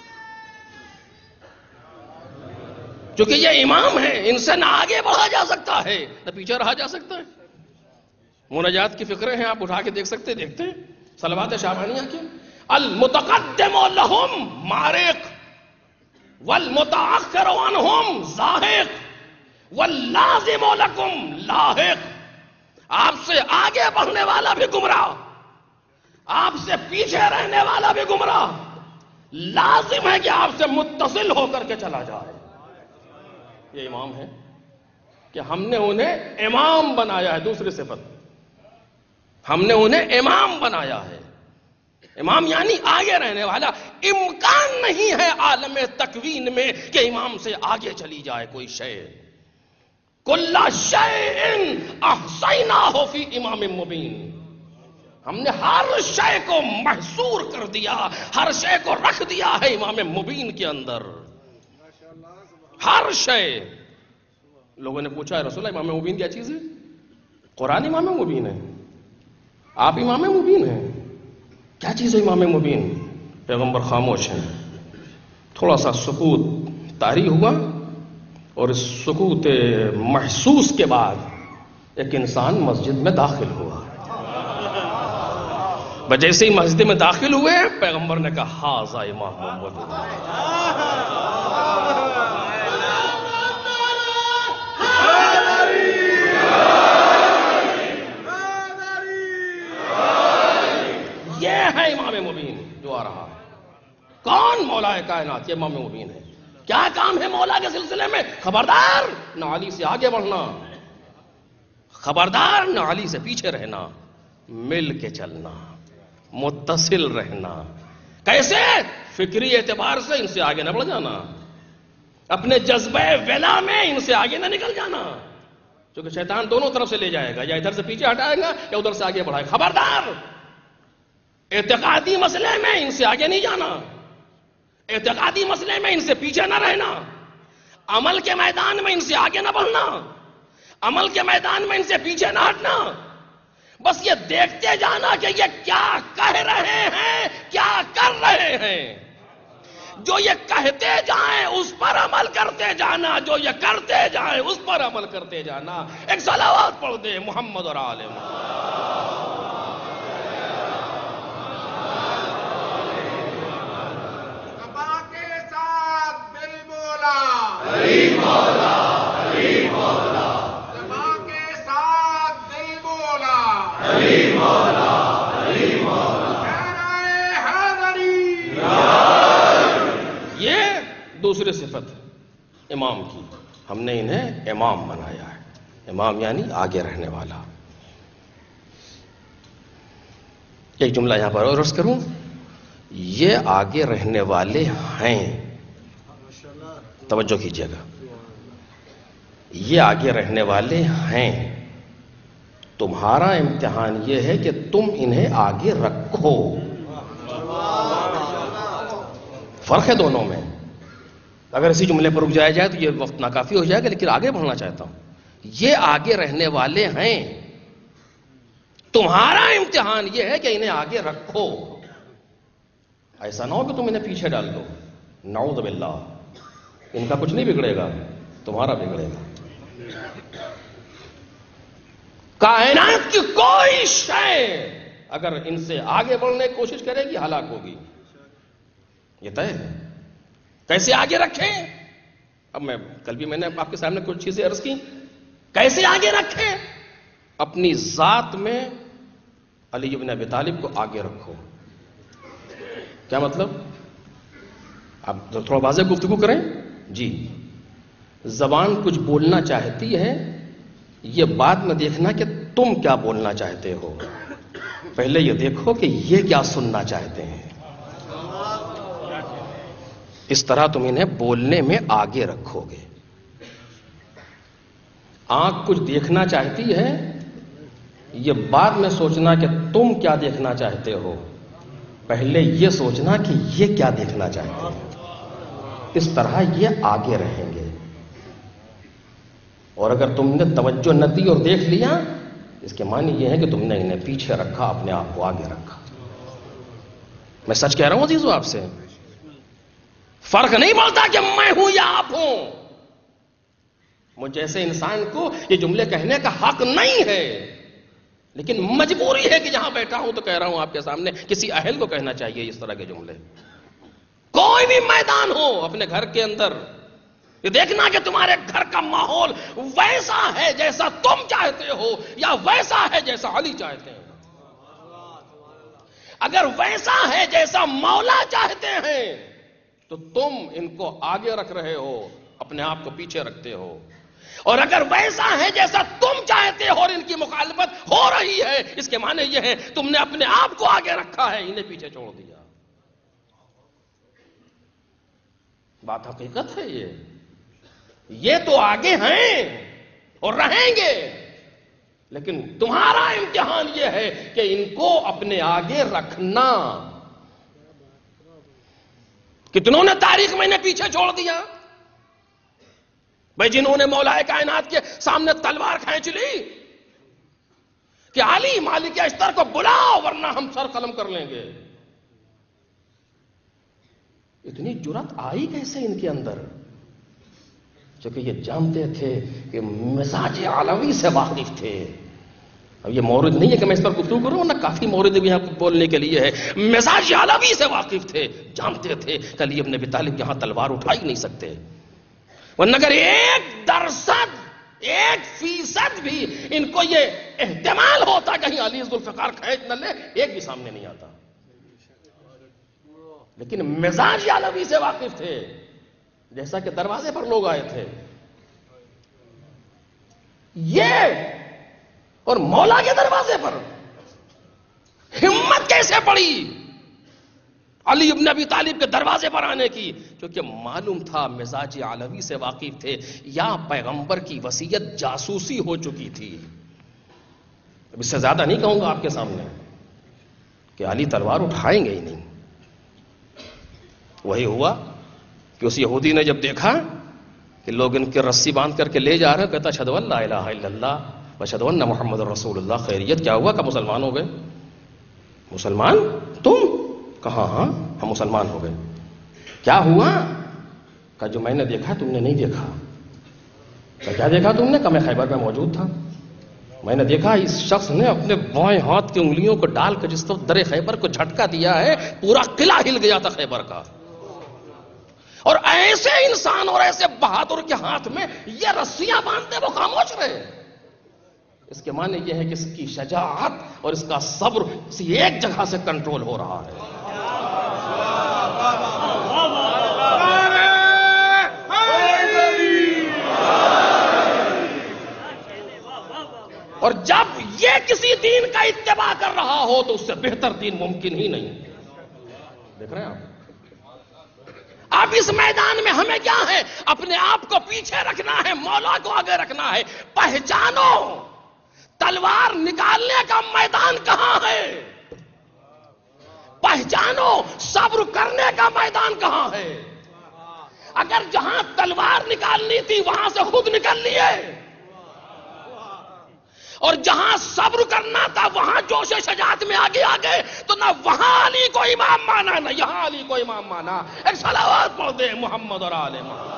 چونکہ یہ امام ہے, ان سے نہ آگے بڑھا جا سکتا ہے نہ پیچھے رہا جا سکتا ہے. مناجات کی فکریں ہیں, آپ اٹھا کے دیکھ سکتے دیکھتے ہیں. صلوات شعبانیہ کے المتقدم لہم مارق والمتاخر عنہم زاہق واللازم لکم لاحق. آپ سے آگے بڑھنے والا بھی گمراہ, آپ سے پیچھے رہنے والا بھی گمراہ. لازم ہے کہ آپ سے متصل ہو کر کے چلا جائے. یہ امام ہے کہ ہم نے انہیں امام بنایا ہے. دوسری صفت, ہم نے انہیں امام بنایا ہے. امام یعنی آگے رہنے والا. امکان نہیں ہے عالم تکوین میں کہ امام سے آگے چلی جائے کوئی شے. کل شیء احصیناہ فی امام مبین. ہم نے ہر شے کو محصور کر دیا, ہر شے کو رکھ دیا ہے امام مبین کے اندر. ہر شے. لوگوں نے پوچھا ہے رسول اللہ امام مبین کیا چیز ہے؟ قرآن امام مبین ہے, آپ امام مبین ہیں. کیا چیز ہے امام مبین؟ پیغمبر خاموش ہیں. تھوڑا سا سکوت طاری ہوا, اور اس سکوت محسوس کے بعد ایک انسان مسجد میں داخل ہوا. جیسے ہی مسجد میں داخل ہوئے پیغمبر نے کہا ہاذا امام محمد. یہ ہے امام مبین جو آ رہا ہے. کون؟ مولا کائنات. یہ امام مبین ہے. کیا کام ہے مولا کے سلسلے میں؟ خبردار نہ علی سے آگے بڑھنا, خبردار نہ علی سے پیچھے رہنا, مل کے چلنا, متصل رہنا. کیسے؟ فکری اعتبار سے ان سے آگے نہ بڑھ جانا, اپنے جذبہ ولا میں ان سے آگے نہ نکل جانا. کیونکہ شیطان دونوں طرف سے لے جائے گا, یا ادھر سے پیچھے ہٹائے گا یا ادھر سے آگے بڑھائے گا. خبردار اعتقادی مسئلے میں ان سے آگے نہیں جانا, اعتقادی مسئلے میں ان سے پیچھے نہ رہنا, عمل کے میدان میں ان سے آگے نہ بڑھنا, عمل کے میدان میں ان سے پیچھے نہ ہٹنا. بس یہ دیکھتے جانا کہ یہ کیا کہہ رہے ہیں, کیا کر رہے ہیں. جو یہ کہتے جائیں اس پر عمل کرتے جانا, جو یہ کرتے جائیں اس پر عمل کرتے جانا. ایک صلوات پڑھ دے محمد اور آل محمد. علی مولا, علی مولا,
زباں کے ساتھ دل بولا,
علی مولا, علی مولا.
نعرہ حیدری.
یہ دوسری صفت امام کی. ہم نے انہیں امام بنایا ہے. امام یعنی آگے رہنے والا. ایک جملہ یہاں پر اور عرض کروں, یہ آگے رہنے والے ہیں. توجہ کیجیے گا. یہ آگے رہنے والے ہیں، تمہارا امتحان یہ ہے کہ تم انہیں آگے رکھو۔ فرق ہے دونوں میں۔ اگر اسی جملے پر رک جایا جائے تو یہ وقت ناکافی ہو جائے گا، لیکن آگے بڑھنا چاہتا ہوں۔ یہ آگے رہنے والے ہیں، تمہارا امتحان یہ ہے کہ انہیں آگے رکھو۔ ایسا نہ ہو کہ تم انہیں پیچھے ڈال دو، نعوذ باللہ۔ ان کا کچھ نہیں بگڑے گا، تمہارا بگڑے گا۔ کائنات کی کوئی شے اگر ان سے آگے بڑھنے کی کوشش کرے گی ہلاک ہوگی، یہ طے ہے۔ کیسے آگے رکھیں؟ اب میں کل بھی میں نے آپ کے سامنے کچھ چیزیں عرض کی۔ کیسے آگے رکھیں؟ اپنی ذات میں علی بن ابی طالب کو آگے رکھو۔ کیا مطلب؟ آپ تھوڑا واضح گفتگو کریں۔ جی، زبان کچھ بولنا چاہتی ہے، یہ بات میں دیکھنا کہ تم کیا بولنا چاہتے ہو، پہلے یہ دیکھو کہ یہ کیا سننا چاہتے ہیں۔ اس طرح تم انہیں بولنے میں آگے رکھو گے۔ آنکھ کچھ دیکھنا چاہتی ہے، یہ بعد میں سوچنا کہ تم کیا دیکھنا چاہتے ہو، پہلے یہ سوچنا کہ یہ کیا دیکھنا چاہتے ہیں۔ اس طرح یہ آگے رہیں گے۔ اور اگر تم نے توجہ نہ دی اور دیکھ لیا، اس کے معنی یہ ہے کہ تم نے انہیں پیچھے رکھا، اپنے آپ کو آگے رکھا۔ میں سچ کہہ رہا ہوں عزیزو آپ سے، فرق نہیں پڑتا کہ میں ہوں یا آپ ہوں۔ مجھ جیسے انسان کو یہ جملے کہنے کا حق نہیں ہے، لیکن مجبوری ہے کہ جہاں بیٹھا ہوں تو کہہ رہا ہوں آپ کے سامنے۔ کسی اہل کو کہنا چاہیے اس طرح کے جملے۔ کوئی بھی میدان ہو اپنے گھر کے اندر، یہ دیکھنا کہ تمہارے گھر کا ماحول ویسا ہے جیسا تم چاہتے ہو یا ویسا ہے جیسا علی چاہتے ہیں۔ اگر ویسا ہے جیسا مولا چاہتے ہیں تو تم ان کو آگے رکھ رہے ہو، اپنے آپ کو پیچھے رکھتے ہو۔ اور اگر ویسا ہے جیسا تم چاہتے ہو اور ان کی مخالفت ہو رہی ہے، اس کے معنی یہ ہے تم نے اپنے آپ کو آگے رکھا ہے، انہیں پیچھے چھوڑ دیا۔ بات حقیقت ہے یہ۔ یہ تو آگے ہیں اور رہیں گے، لیکن تمہارا امتحان یہ ہے کہ ان کو اپنے آگے رکھنا۔ کتنوں نے تاریخ میں انہیں پیچھے چھوڑ دیا بھائی، جنہوں نے مولا کائنات کے سامنے تلوار کھینچ لی کہ علی مالک اشتر کو بلاؤ ورنہ ہم سر قلم کر لیں گے۔ اتنی جرات آئی کیسے ان کے اندر؟ چونکہ یہ جانتے تھے کہ مزاج علوی سے واقف تھے۔ اب یہ مورد نہیں ہے کہ میں اس پر گفتگو کروں، ورنہ کافی مورد بھی یہاں بولنے کے لیے ہے۔ مزاج علوی سے واقف تھے، جانتے تھے کہ علی ابن ابی طالب یہاں تلوار اٹھا ہی نہیں سکتے، ورنہ اگر ایک درصد ایک فیصد بھی ان کو یہ احتمال ہوتا کہیں علی ذوالفقار کھینچ نہ لے، ایک بھی سامنے نہیں آتا۔ لیکن مزاج علوی سے واقف تھے، جیسا کہ دروازے پر لوگ آئے تھے۔ یہ اور مولا کے دروازے پر ہمت کیسے پڑی علی ابن ابی طالب کے دروازے پر آنے کی؟ کیونکہ معلوم تھا مزاج علوی سے واقف تھے، یا پیغمبر کی وصیت جاسوسی ہو چکی تھی۔ اب اس سے زیادہ نہیں کہوں گا آپ کے سامنے کہ علی تلوار اٹھائیں گے ہی نہیں۔ وہی ہوا کہ اس یہودی نے جب دیکھا کہ لوگ ان کے رسی باندھ کر کے لے جا رہے ہیں، کہتا اشہد ان لا الہ الا اللہ واشہد ان محمد رسول اللہ۔ خیریت کیا ہوا کہ مسلمان ہو گئے؟ مسلمان تم؟ کہا ہاں ہم مسلمان ہو گئے۔ کیا ہوا؟ کہا جو میں نے دیکھا تم نے نہیں دیکھا۔ کہا کیا دیکھا تم نے؟ کہا میں خیبر میں موجود تھا، میں نے دیکھا اس شخص نے اپنے بائیں ہاتھ کی انگلیوں کو ڈال کر جس طرح در خیبر کو جھٹکا دیا ہے، پورا قلعہ ہل گیا تھا خیبر کا۔ اور ایسے انسان اور ایسے بہادر کے ہاتھ میں یہ رسیاں باندھتے وہ خاموش رہے۔ اس کے معنی یہ ہے کہ اس کی شجاعت اور اس کا صبر کسی ایک جگہ سے کنٹرول ہو رہا ہے۔ اور جب یہ کسی دین کا اتباع کر رہا ہو تو اس سے بہتر دین ممکن ہی نہیں۔ دیکھ رہے ہیں آپ؟ اب اس میدان میں ہمیں کیا ہے؟ اپنے آپ کو پیچھے رکھنا ہے، مولا کو آگے رکھنا ہے۔ پہچانو تلوار نکالنے کا میدان کہاں ہے، پہچانو صبر کرنے کا میدان کہاں ہے۔ اگر جہاں تلوار نکالنی تھی وہاں سے خود نکل لیے، اور جہاں صبر کرنا تھا وہاں جوش شجاعت میں آگے آگے، تو نہ وہاں علی کو امام مانا نہ یہاں علی کو امام مانا۔ ایک صلوات پڑھ دے محمد اور آل محمد۔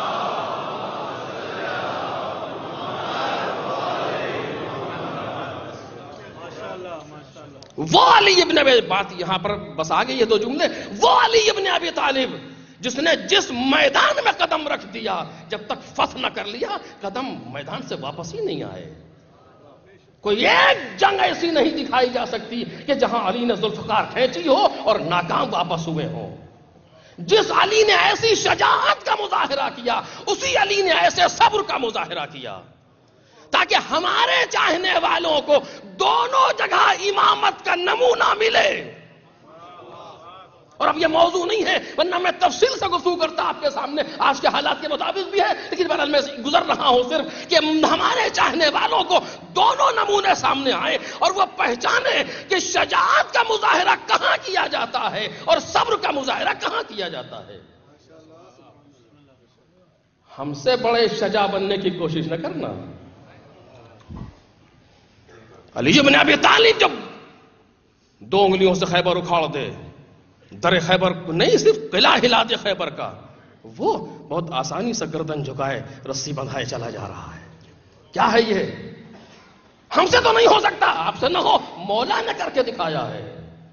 وہ علی ابن ابی، بات یہاں پر بس آگے یہ دو جملے، وہ علی ابن ابی طالب جس نے جس میدان میں قدم رکھ دیا، جب تک فتح نہ کر لیا قدم میدان سے واپس ہی نہیں آئے۔ کوئی ایک جنگ ایسی نہیں دکھائی جا سکتی کہ جہاں علی نے ذوالفقار کھینچی ہو اور ناکام واپس ہوئے ہوں۔ جس علی نے ایسی شجاعت کا مظاہرہ کیا، اسی علی نے ایسے صبر کا مظاہرہ کیا، تاکہ ہمارے چاہنے والوں کو دونوں جگہ امامت کا نمونہ ملے۔ اور اب یہ موضوع نہیں ہے، ورنہ میں تفصیل سے گفتگو کرتا آپ کے سامنے، آج کے حالات کے مطابق بھی ہے، لیکن بہرحال میں گزر رہا ہوں صرف کہ ہمارے چاہنے والوں کو دونوں نمونے سامنے آئے اور وہ پہچانے کہ شجاعت کا مظاہرہ کہاں کیا جاتا ہے اور صبر کا مظاہرہ کہاں کیا جاتا ہے۔ ہم سے بڑے شجاع بننے کی کوشش نہ کرنا۔ علی ابن ابی طالب جب دو انگلیوں سے خیبر اکھاڑ دے، در خیبر نہیں صرف قلعہ ہلا دے خیبر کا، وہ بہت آسانی سے گردن جھکائے رسی بندھائے چلا جا رہا ہے۔ کیا ہے یہ؟ ہم سے تو نہیں ہو سکتا، آپ سے نہ ہو، مولا نے کر کے دکھایا ہے۔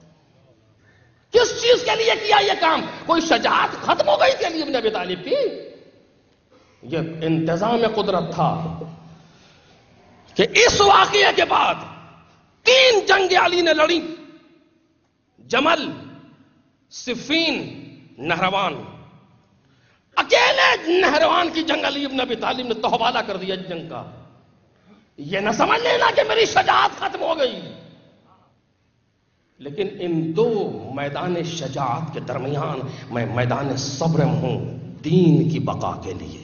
کس چیز کے لیے کیا یہ کام؟ کوئی شجاعت ختم ہو گئی تھی علی ابن ابی طالب کی؟ یہ انتظام قدرت تھا کہ اس واقعے کے بعد تین جنگیں علی نے لڑی، جمل، صفین، نہروان۔ اکیلے نہروان کی جنگ علی ابن ابی طالب نے تحوالہ کر دیا جنگ کا۔ یہ نہ سمجھ لینا کہ میری شجاعت ختم ہو گئی، لیکن ان دو میدان شجاعت کے درمیان میں میدان صبر ہوں دین کی بقا کے لیے۔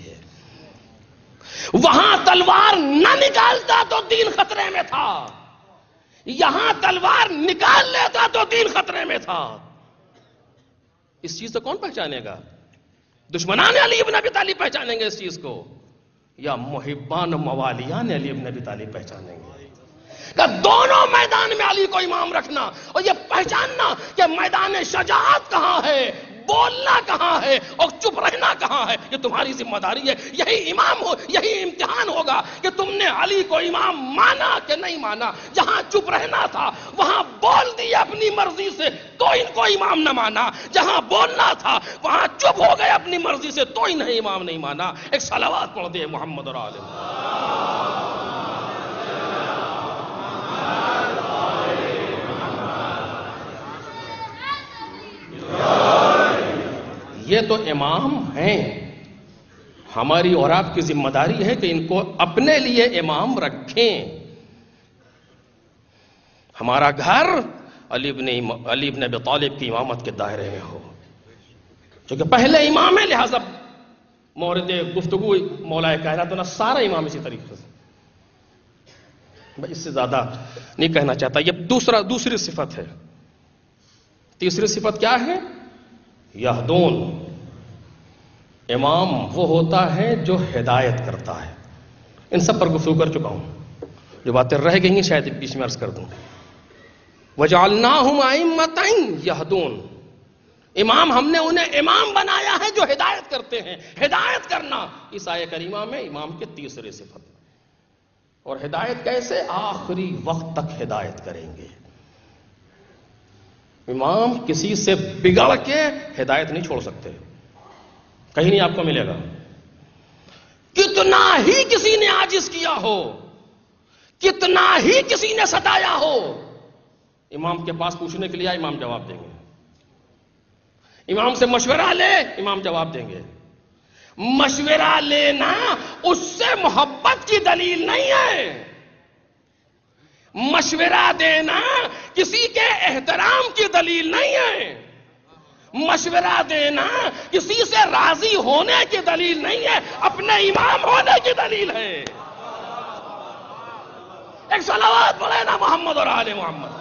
وہاں تلوار نہ نکالتا تو دین خطرے میں تھا، یہاں تلوار نکال لیتا تو دین خطرے میں تھا۔ اس چیز کو کون پہچانے گا؟ دشمنان علی ابن ابی طالب پہچانیں گے اس چیز کو، یا محبان موالیان علی ابن ابی طالب پہچانیں گے؟ کہ دونوں میدان میں علی کو امام رکھنا اور یہ پہچاننا کہ میدان شجاعت کہاں ہے، بولنا کہاں ہے اور چپ رہنا کہاں ہے، یہ تمہاری ذمہ داری ہے۔ یہی امام ہو، یہی امتحان ہوگا کہ تم نے علی کو امام مانا کہ نہیں مانا۔ جہاں چپ رہنا تھا وہاں بول دیا اپنی مرضی سے تو ان کو امام نہ مانا، جہاں بولنا تھا وہاں چپ ہو گئے اپنی مرضی سے تو انہیں امام نہیں مانا۔ ایک صلوات پڑھ دے محمد اور آل محمد۔ یہ تو امام ہیں، ہماری اور آپ کی ذمہ داری ہے کہ ان کو اپنے لیے امام رکھیں۔ ہمارا گھر علی ابن علی ابن ابی طالب کی امامت کے دائرے میں ہو، چونکہ پہلے امام ہے، لہذا مورد گفتگو مولا کائنات نہ سارا امام اسی طریقے سے۔ میں اس سے زیادہ نہیں کہنا چاہتا۔ یہ دوسرا دوسری صفت ہے۔ تیسری صفت کیا ہے؟ یہدون۔ امام وہ ہوتا ہے جو ہدایت کرتا ہے۔ ان سب پر گفتگو کر چکا ہوں، جو باتیں رہ گئی ہیں شاید بیچ میں عرض کر دوں۔ وَجَعَلْنَاهُمْ أَئِمَّةً يَهْدُونَ، امام ہم نے انہیں امام بنایا ہے جو ہدایت کرتے ہیں۔ ہدایت کرنا اس آیہ کریمہ میں امام کے تیسرے صفت۔ اور ہدایت کیسے؟ آخری وقت تک ہدایت کریں گے۔ امام کسی سے بگڑ کے ہدایت نہیں چھوڑ سکتے، کہیں نہیں آپ کو ملے گا۔ کتنا ہی کسی نے عاجز کیا ہو، کتنا ہی کسی نے ستایا ہو، امام کے پاس پوچھنے کے لیے امام جواب دیں گے۔ امام سے مشورہ لے، امام جواب دیں گے۔ مشورہ لینا اس سے محبت کی دلیل نہیں ہے، مشورہ دینا کسی کے احترام کی دلیل نہیں ہے، مشورہ دینا کسی سے راضی ہونے کی دلیل نہیں ہے، اپنے امام ہونے کی دلیل ہے۔ ایک صلوات پڑھے نا محمد اور آل محمد۔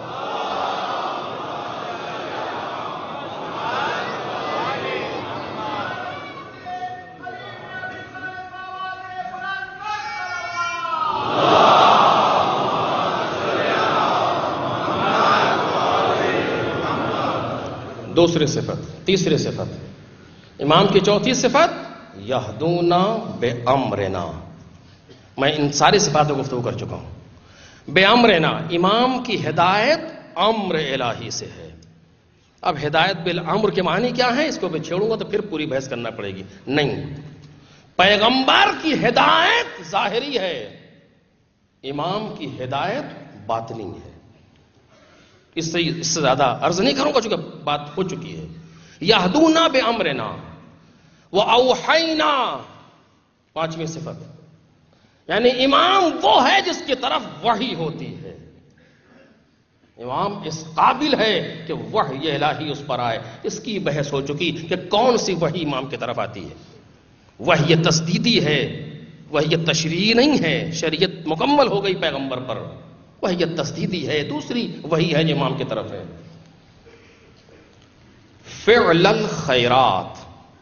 دوسری صفت، تیسری صفت، امام کی چوتھی صفت، یہدونا بے امرنا۔ میں ان ساری صفاتوں کو گفتگو کر چکا ہوں۔ بے امرنا، امام کی ہدایت امر الہی سے ہے۔ اب ہدایت بالامر کے معنی کیا ہے، اس کو میں چھیڑوں گا تو پھر پوری بحث کرنا پڑے گی۔ نہیں، پیغمبر کی ہدایت ظاہری ہے، امام کی ہدایت باطنی ہے۔ اس سے اس سے زیادہ عرض نہیں کروں گا چونکہ بات ہو چکی ہے۔ یہدونا بے امرنا وأوحینا، پانچویں صفت، یعنی امام وہ ہے جس کی طرف وحی ہوتی ہے۔ امام اس قابل ہے کہ وحی الہی اس پر آئے۔ اس کی بحث ہو چکی کہ کون سی وحی امام کی طرف آتی ہے۔ وحی تصدیقی ہے، وحی تشریعی نہیں ہے، شریعت مکمل ہو گئی پیغمبر پر، وحی تصدیقی ہے، دوسری وحی ہے جو امام کی طرف ہے۔ فعل الخیرات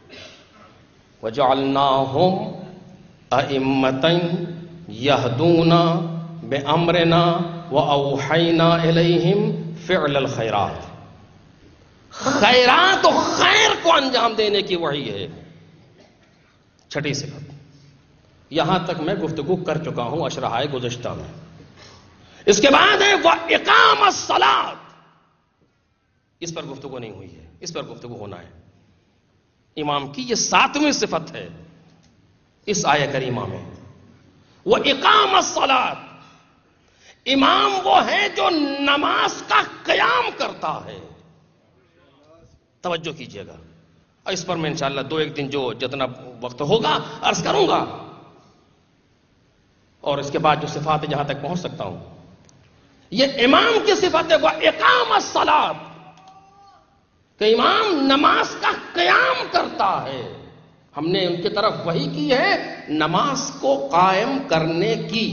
وجعلناہم ائمۃ یہدون بامرنا واوحینا الیہم فعل الخیرات۔ خیرات و خیر کو انجام دینے کی وحی ہے۔ چھٹی صفت، یہاں تک میں گفتگو کر چکا ہوں اشرحائے گزشتہ میں۔ اس کے بعد ہے وَإِقَامَ الصَّلَاةِ، اس پر گفتگو نہیں ہوئی ہے، اس پر گفتگو ہونا ہے۔ امام کی یہ ساتویں صفت ہے اس آیہ کریمہ میں، وَإِقَامَ الصَّلَاةِ۔ امام وہ ہے جو نماز کا قیام کرتا ہے۔ توجہ کیجئے گا، اور اس پر میں انشاءاللہ دو ایک دن جو جتنا وقت ہوگا عرض کروں گا، اور اس کے بعد جو صفات جہاں تک پہنچ سکتا ہوں۔ یہ امام کی صفت ہے وَإِقَامَ الصَّلَاةِ، کہ امام نماز کا قیام کرتا ہے۔ ہم نے ان کی طرف وحی کی ہے نماز کو قائم کرنے کی،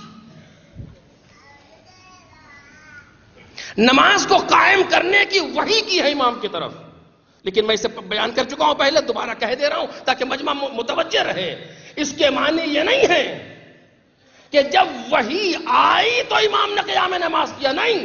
نماز کو قائم کرنے کی وحی کی ہے امام کی طرف۔ لیکن میں اسے بیان کر چکا ہوں پہلے، دوبارہ کہہ دے رہا ہوں تاکہ مجمع متوجہ رہے۔ اس کے معنی یہ نہیں ہے کہ جب وحی آئی تو امام نے قیام نماز کیا، نہیں۔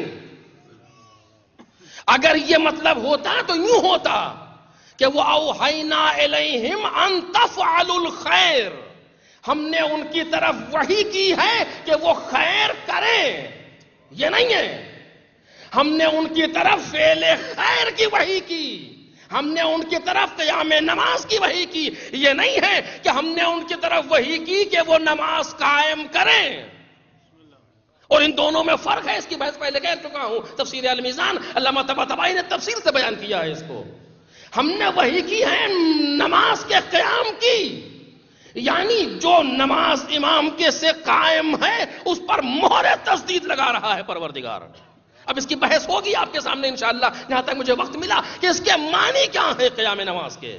اگر یہ مطلب ہوتا تو یوں ہوتا کہ وہ اوحینا الیہم ان تفعلوا الخیر، ہم نے ان کی طرف وحی کی ہے کہ وہ خیر کریں، یہ نہیں ہے۔ ہم نے ان کی طرف فعل خیر کی وحی کی، ہم نے ان کی طرف قیام نماز کی وحی کی، یہ نہیں ہے کہ ہم نے ان کی طرف وحی کی کہ وہ نماز قائم کریں۔ اور ان دونوں میں فرق ہے، اس کی بحث پہلے کہہ چکا ہوں، تفسیر المیزان علامہ طباطبائی نے تفصیل سے بیان کیا ہے اس کو۔ ہم نے وحی کی ہے نماز کے قیام کی، یعنی جو نماز امام کے سے قائم ہے اس پر مہر تسدید لگا رہا ہے پروردگار۔ اب اس کی بحث ہوگی آپ کے سامنے انشاءاللہ، جہاں تک مجھے وقت ملا، کہ اس کے معنی کیا ہے قیام نماز کے۔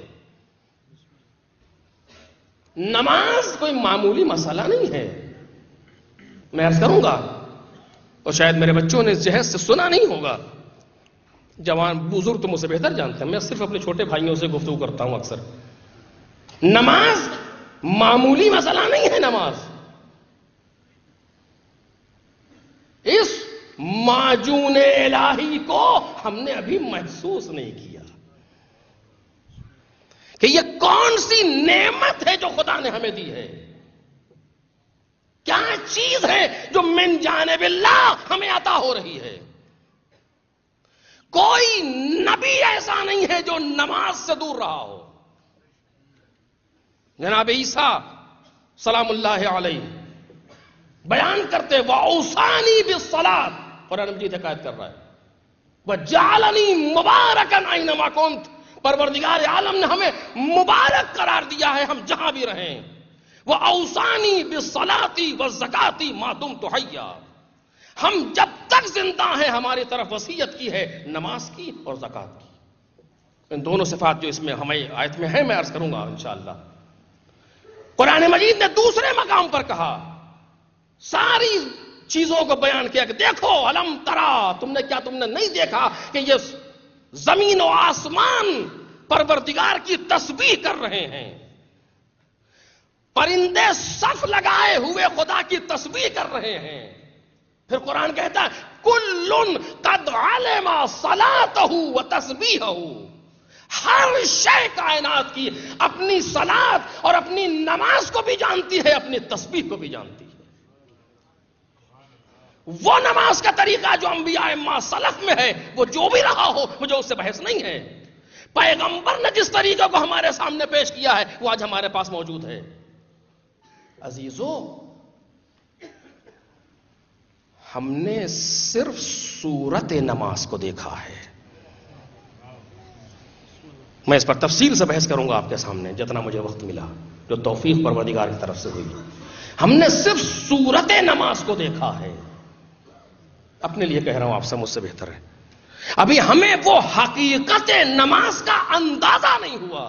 نماز کوئی معمولی مسئلہ نہیں ہے، میں عرض کروں گا، اور شاید میرے بچوں نے اس جہیز سے سنا نہیں ہوگا، جوان بزرگ تو مجھ سے بہتر جانتے ہیں، میں صرف اپنے چھوٹے بھائیوں سے گفتگو کرتا ہوں اکثر۔ نماز معمولی مسئلہ نہیں ہے، نماز اس معجون الہی کو ہم نے ابھی محسوس نہیں کیا کہ یہ کون سی نعمت ہے جو خدا نے ہمیں دی ہے، کیا چیز ہے جو من جانب اللہ ہمیں عطا ہو رہی ہے۔ کوئی نبی ایسا نہیں ہے جو نماز سے دور رہا ہو۔ جناب عیسیٰ سلام اللہ علیہ بیان کرتے وَأَوْصَانِي بِالصَّلَاةِ، قرآن مجید حکایت کر رہا ہے، وَجَعَلَنِي مُبَارَكًا أَيْنَمَا كُنْتُ، پروردگار عالم نے ہمیں مبارک قرار دیا ہے ہم جہاں بھی رہیں۔ وَأَوْصَانِي بِالصَّلَاةِ وَالزَّكَاةِ مَا دُمْتُ حَيًّا، ہم جب تک زندہ ہیں ہماری طرف وصیت کی ہے نماز کی اور زکات کی۔ ان دونوں صفات جو اس میں ہمیں آیت میں ہیں میں عرض کروں گا انشاءاللہ. قرآن مجید نے دوسرے مقام پر کہا، ساری چیزوں کو بیان کیا کہ دیکھو الم ترا، تم نے کیا تم نے نہیں دیکھا کہ یہ زمین و آسمان پروردگار کی تسبیح کر رہے ہیں، پرندے صف لگائے ہوئے خدا کی تسبیح کر رہے ہیں. پھر قرآن کہتا ہے کل قد علم صلاتہ و تسبیحہ، ہر شے کائنات کی اپنی صلات اور اپنی نماز کو بھی جانتی ہے، اپنی تسبیح کو بھی جانتی ہے. وہ نماز کا طریقہ جو انبیاء ما سلف میں ہے، وہ جو بھی رہا ہو، مجھے اس سے بحث نہیں ہے. پیغمبر نے جس طریقے کو ہمارے سامنے پیش کیا ہے وہ آج ہمارے پاس موجود ہے. عزیزو، ہم نے صرف صورت نماز کو دیکھا ہے. میں اس پر تفصیل سے بحث کروں گا آپ کے سامنے جتنا مجھے وقت ملا، جو توفیق پروردگار کی طرف سے ہوئی. ہم نے صرف صورت نماز کو دیکھا ہے. اپنے لیے کہہ رہا ہوں، آپ سے مجھ سے بہتر ہے. ابھی ہمیں وہ حقیقت نماز کا اندازہ نہیں ہوا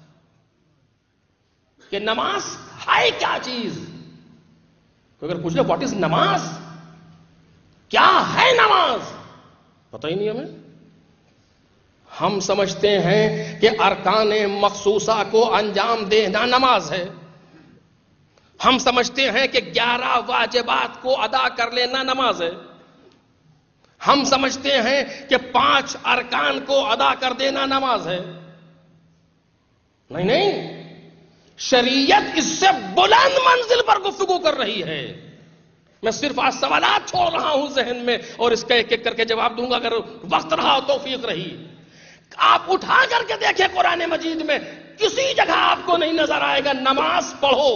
کہ نماز ہے کیا چیز. اگر پوچھ لو واٹ از نماز، کیا ہے نماز، پتہ ہی نہیں ہمیں. ہم سمجھتے ہیں کہ ارکان مخصوصہ کو انجام دینا نماز ہے. ہم سمجھتے ہیں کہ گیارہ واجبات کو ادا کر لینا نماز ہے. ہم سمجھتے ہیں کہ پانچ ارکان کو ادا کر دینا نماز ہے. نہیں نہیں، شریعت اس سے بلند منزل پر گفتگو کر رہی ہے. میں صرف آج سوالات چھوڑ رہا ہوں ذہن میں اور اس کا ایک ایک کر کے جواب دوں گا اگر وقت رہا توفیق رہی. آپ اٹھا کر کے دیکھیں قرآن مجید میں کسی جگہ آپ کو نہیں نظر آئے گا نماز پڑھو.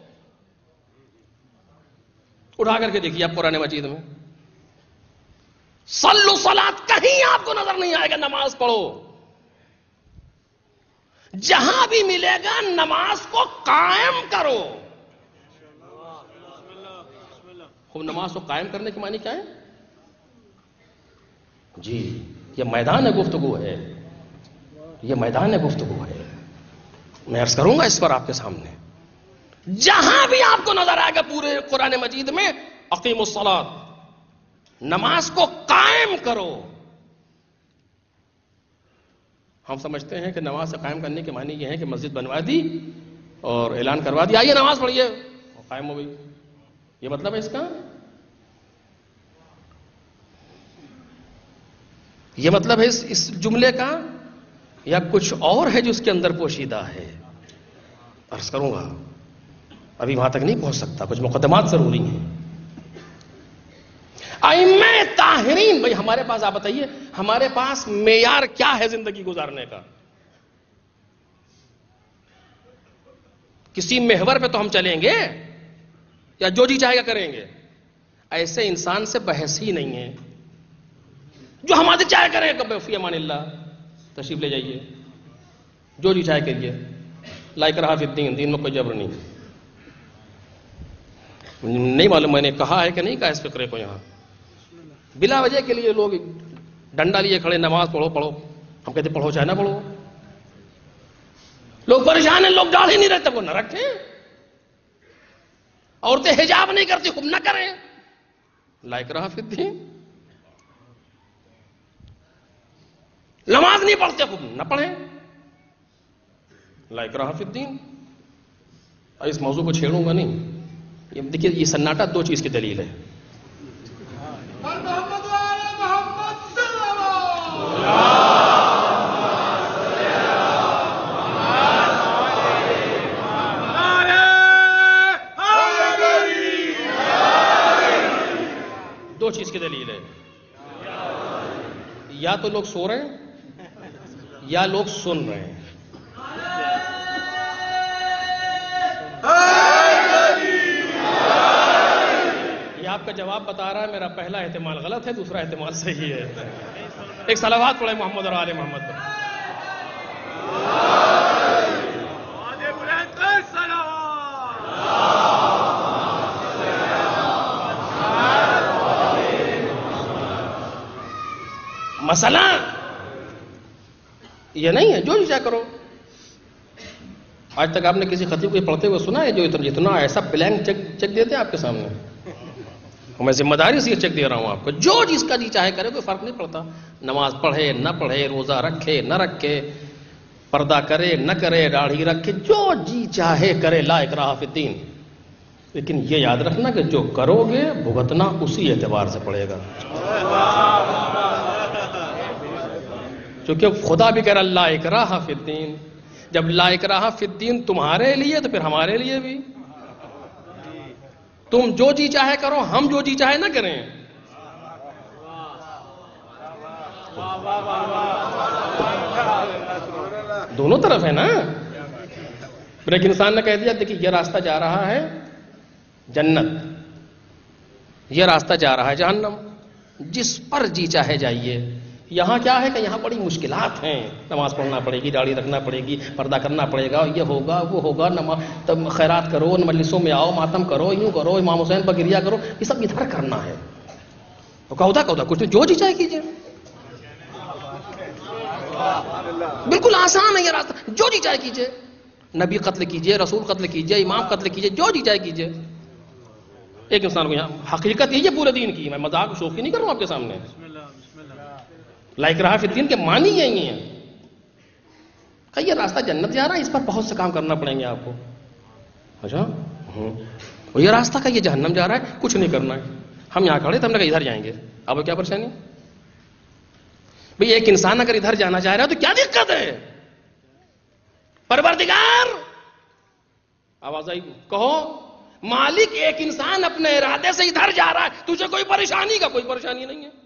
اٹھا کر کے دیکھیے آپ قرآن مجید میں صلو صلات کہیں آپ کو نظر نہیں آئے گا نماز پڑھو. جہاں بھی ملے گا نماز کو قائم کرو. خوب نماز کو قائم کرنے کی معنی کیا ہے؟ جی یہ میدان گفتگو ہے، یہ میدان گفتگو ہے. میں عرض کروں گا اس پر آپ کے سامنے. جہاں بھی آپ کو نظر آئے گا پورے قرآن مجید میں اقیم الصلاۃ، نماز کو قائم کرو. ہم سمجھتے ہیں کہ نماز سے قائم کرنے کے معنی یہ ہے کہ مسجد بنوا دی اور اعلان کروا دیا آئیے نماز پڑھیے اور قائم ہو گئی. یہ مطلب ہے اس کا؟ یہ مطلب ہے اس, اس جملے کا یا کچھ اور ہے جو اس کے اندر پوشیدہ ہے؟ عرض کروں گا، ابھی وہاں تک نہیں پہنچ سکتا، کچھ مقدمات ضروری ہیں. ائمہ طاہرین، بھائی ہمارے پاس آپ بتائیے ہمارے پاس معیار کیا ہے زندگی گزارنے کا؟ کسی محور پہ تو ہم چلیں گے یا جو جی چاہے گا کریں گے؟ ایسے انسان سے بحث ہی نہیں ہے. جو ہمارے چاہے کریں گے فی امان اللہ، تشریف لے جائیے، جو جی چاہے کریے، لائک رہا فی الدین، دین میں کوئی جبر نہیں. نہیں معلوم میں نے کہا ہے کہ نہیں کہا اس فقرے کو. یہاں بلا وجہ کے لیے لوگ ڈنڈا لیے کھڑے نماز پڑھو پڑھو. ہم کہتے پڑھو چاہے نہ پڑھو. لوگ پریشان ہیں، لوگ ڈال ہی نہیں رہتے، وہ نہ رکھیں. عورتیں حجاب نہیں کرتی، خوب نہ کریں، لائک رہا فی الدین. نماز نہیں پڑھتے، خوب نہ پڑھیں، لائک رہا فی الدین. اس موضوع کو چھیڑوں گا نہیں. یہ دیکھیے یہ سناٹا دو چیز کی دلیل ہے. دو چیز کی دلیل ہے، یا تو لوگ سو رہے ہیں یا لوگ سن رہے ہیں. یہ آپ کا جواب بتا رہا ہے میرا پہلا احتمال غلط ہے، دوسرا احتمال صحیح ہے. ایک صلوات پڑھے محمد اور آل محمد پر. مثلا یہ نہیں ہے جو جی چاہے کرو. آج تک آپ نے کسی خطیب کو پڑھتے ہوئے سنا ہے جو اتنا ایسا بلینک چیک چیک دیتے ہیں آپ کے سامنے؟ میں ذمہ داری سے یہ چیک دے رہا ہوں آپ کو. جو جس کا جی چاہے کرے کوئی فرق نہیں پڑتا. نماز پڑھے نہ پڑھے، روزہ رکھے نہ رکھے، پردہ کرے نہ کرے، داڑھی رکھے، جو جی چاہے کرے، لا اکراہ فی الدین. لیکن یہ یاد رکھنا کہ جو کرو گے بھگتنا اسی اعتبار سے پڑے گا. کیونکہ خدا بھی کہہ رہا لا اکراہ فی الدین. جب لا اکراہ فی الدین تمہارے لیے تو پھر ہمارے لیے بھی. تم جو جی چاہے کرو، ہم جو جی چاہے نہ کریں. دونوں طرف ہے نا. پھر ایک انسان نے کہہ دیا دیکھیے یہ راستہ جا رہا ہے جنت، یہ راستہ جا رہا ہے جہنم، جس پر جی چاہے جائیے. یہاں کیا ہے کہ یہاں بڑی مشکلات ہیں. نماز پڑھنا پڑے گی، داڑھی رکھنا پڑے گی، پردہ کرنا پڑے گا، یہ ہوگا وہ ہوگا، نماز تب خیرات کرو، مجلسوں میں آؤ، ماتم کرو، یوں کرو، امام حسین پر گریا کرو. یہ سب ادھر کرنا ہے. تو کہودا کہودا کچھ نہیں، جو جی چاہے کیجیے. بالکل آسان ہے یہ راستہ. جو جی چاہے کیجیے. نبی قتل کیجیے، رسول قتل کیجیے، امام قتل کیجیے، جو جی چاہے کیجیے. ایک انسان کو یہاں حقیقت یہی ہے پورے دین کی. میں مذاق شوخی نہیں کر رہا ہوں آپ کے سامنے. لا اکراہ فی الدین کے معنی یہی ہیں کہ یہ راستہ جنت جا رہا ہے، اس پر بہت سے کام کرنا پڑیں گے آپ کو. اچھا اور یہ راستہ کا یہ جہنم جا رہا ہے، کچھ نہیں کرنا ہے. ہم یہاں کھڑے تھے، ہم نے کہا ادھر جائیں گے. اب کیا پریشانی بھئی؟ ایک انسان اگر ادھر جانا چاہ رہا ہے تو کیا دقت ہے؟ پروردگار آواز آئی کہو مالک ایک انسان اپنے ارادے سے ادھر جا رہا ہے، تجھے کوئی پریشانی کا کوئی پریشانی نہیں ہے.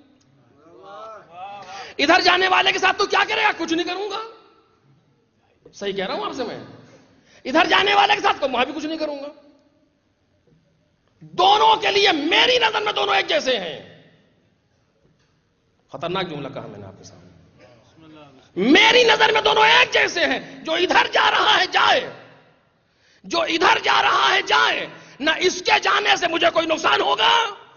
ادھر جانے والے کے ساتھ تو کیا کرے گا؟ کچھ نہیں کروں گا. صحیح کہہ رہا ہوں آپ سے میں. ادھر جانے والے کے ساتھ میں بھی کچھ نہیں کروں گا. دونوں کے لیے میری نظر میں دونوں ایک جیسے ہیں. خطرناک جملہ کہا میں نے آپ کے سامنے. میری نظر میں دونوں ایک جیسے ہیں. جو ادھر جا رہا ہے جائے، جو ادھر جا رہا ہے جائے. نہ اس کے جانے سے مجھے کوئی نقصان ہوگا،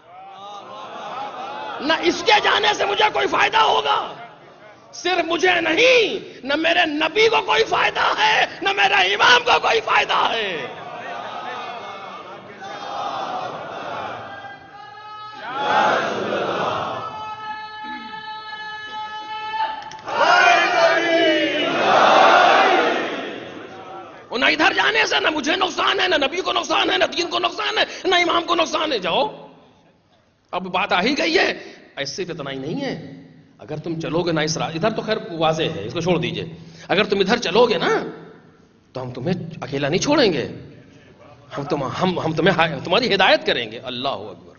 نہ اس کے جانے سے مجھے کوئی فائدہ ہوگا. صرف مجھے نہیں، نہ میرے نبی کو کوئی فائدہ ہے، نہ میرے امام کو کوئی فائدہ ہے. نہ ادھر جانے سے نہ مجھے نقصان ہے، نہ نبی کو نقصان ہے، نہ دین کو نقصان ہے، نہ امام کو نقصان ہے. جاؤ. اب بات آ ہی گئی ہے. ایسے اتنا ہی نہیں ہے. اگر تم چلو گے نا اس راہ، ادھر تو خیر واضح ہے، اس کو چھوڑ دیجئے. اگر تم ادھر چلو گے نا تو ہم تمہیں اکیلا نہیں چھوڑیں گے. ہم تم ہم ہم تمہیں تمہاری ہدایت کریں گے. اللہ اکبر.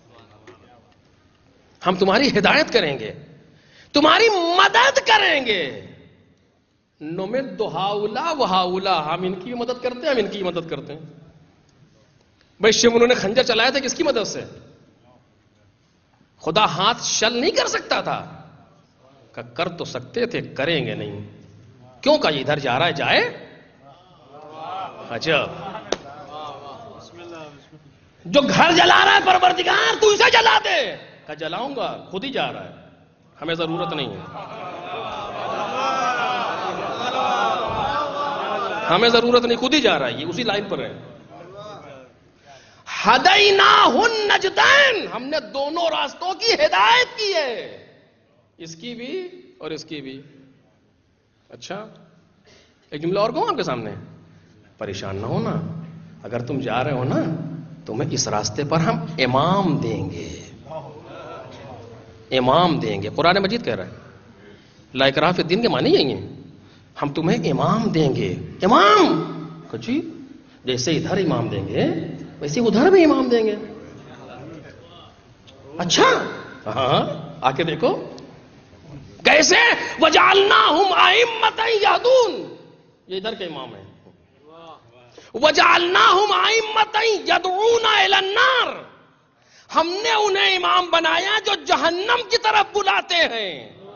ہم تمہاری ہدایت کریں گے، تمہاری مدد کریں گے. نمد ہاؤلا و ہاؤلا. ہم ان کی مدد کرتے ہیں، ہم ان کی مدد کرتے ہیں. بھائی شیو انہوں نے خنجر چلایا تھا کس کی مدد سے؟ خدا ہاتھ شل نہیں کر سکتا تھا؟ کہ کر تو سکتے تھے، کریں گے نہیں. کیوں کہ یہ ادھر جا رہا ہے جائے. اچھا جو گھر جلا رہا ہے پروردگار تو اسے جلا دے. کہ جلاؤں گا، خود ہی جا رہا ہے، ہمیں ضرورت نہیں ہے. ہمیں ضرورت نہیں، خود ہی جا رہا ہے، یہ اسی لائن پر ہے. ہدیناہ النجدین. ہم نے دونوں راستوں کی ہدایت کی ہے، اس کی بھی اور اس کی بھی. اچھا ایک جملہ اور کہوں آپ کے سامنے. پریشان نہ ہونا. اگر تم جا رہے ہو نا تمہیں اس راستے پر ہم امام دیں گے. امام دیں گے. قرآن مجید کہہ رہا ہے. لا اکراہ فی الدین کے معنی یہی ہیں. ہم تمہیں امام دیں گے. امام کچھ جیسے ادھر امام دیں گے ویسے ادھر بھی امام دیں گے. اچھا ہاں آ کے دیکھو کیسے. وجعلناہم ائمۃ یہدون. یہ ادھر کے امام ہیں. وجعلناہم ائمۃ یدعون الی النار. ہم نے انہیں امام بنایا جو جہنم کی طرف بلاتے ہیں.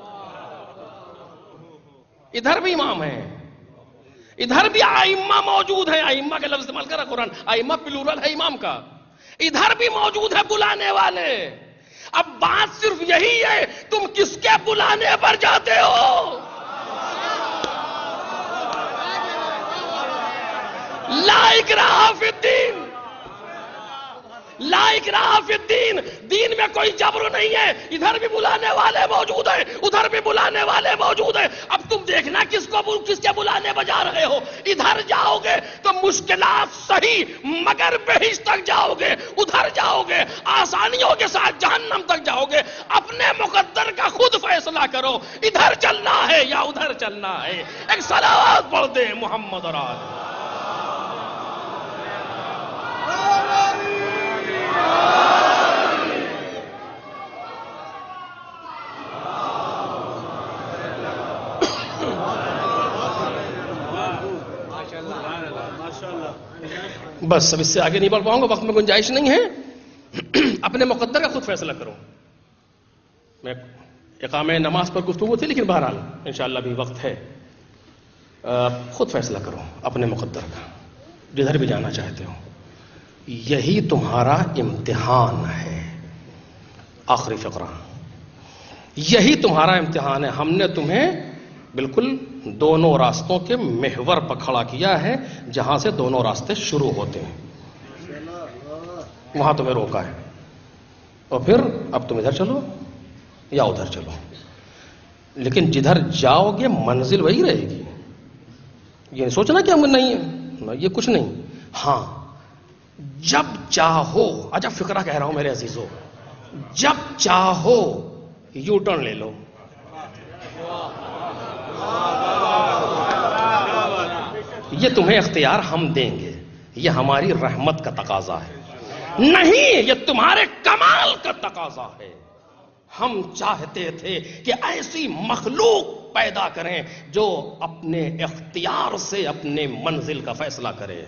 ادھر بھی امام ہیں، ادھر بھی ائمہ موجود ہیں. ائمہ کا لفظ استعمال کر رہا قرآن. ائمہ پلورل ہے امام کا. ادھر بھی موجود ہے بلانے والے. اب بات صرف یہی ہے تم کس کے بلانے پر جاتے ہو. لا اکراہ فی الدین، لا اکراہ فی الدین، دین میں کوئی جبر نہیں ہے. ادھر بھی بلانے والے موجود ہیں، ادھر بھی بلانے والے موجود ہیں. اب تم دیکھنا کس کو کس کے بلانے بجا رہے ہو. ادھر جاؤ گے تو مشکلات صحیح مگر بہشت تک جاؤ گے، ادھر جاؤ گے آسانیوں کے ساتھ جہنم تک جاؤ گے. اپنے مقدر کا خود فیصلہ کرو، ادھر چلنا ہے یا ادھر چلنا ہے. ایک صلوات پڑھ دے محمد اور آل. بس اب اس سے آگے نہیں بڑھ پاؤں گا، وقت میں گنجائش نہیں ہے. اپنے مقدر کا خود فیصلہ کرو. میں اقامہ نماز پر گفتگو تھی لیکن بہرحال انشاءاللہ بھی وقت ہے. خود فیصلہ کرو اپنے مقدر کا، جدھر بھی جانا چاہتے ہو. یہی تمہارا امتحان ہے. آخری فقرہ، یہی تمہارا امتحان ہے. ہم نے تمہیں بالکل دونوں راستوں کے محور پر کھڑا کیا ہے، جہاں سے دونوں راستے شروع ہوتے ہیں وہاں تمہیں روکا ہے. اور پھر اب تم ادھر چلو یا ادھر چلو، لیکن جدھر جاؤ گے منزل وہی رہے گی. یہ سوچنا کہ ہم نہیں ہے، یہ کچھ نہیں. ہاں جب چاہو، اچھا فقرہ کہہ رہا ہوں میرے عزیزو، جب چاہو یو ٹرن لے لو. یہ تمہیں اختیار ہم دیں گے، یہ ہماری رحمت کا تقاضا ہے. نہیں، یہ تمہارے کمال کا تقاضا ہے. ہم چاہتے تھے کہ ایسی مخلوق پیدا کریں جو اپنے اختیار سے اپنے منزل کا فیصلہ کرے.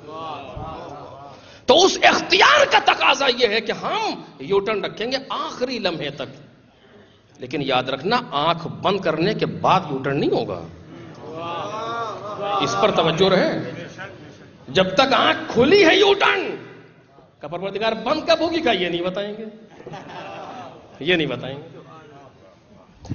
تو اس اختیار کا تقاضا یہ ہے کہ ہم یو ٹرن رکھیں گے آخری لمحے تک. لیکن یاد رکھنا آنکھ بند کرنے کے بعد یو ٹرن نہیں ہوگا. اس پر توجہ رہے. جب تک آنکھ کھلی ہے یو ٹرن کا پروردگار بند کب ہوگی کا یہ نہیں بتائیں گے، یہ نہیں بتائیں گے.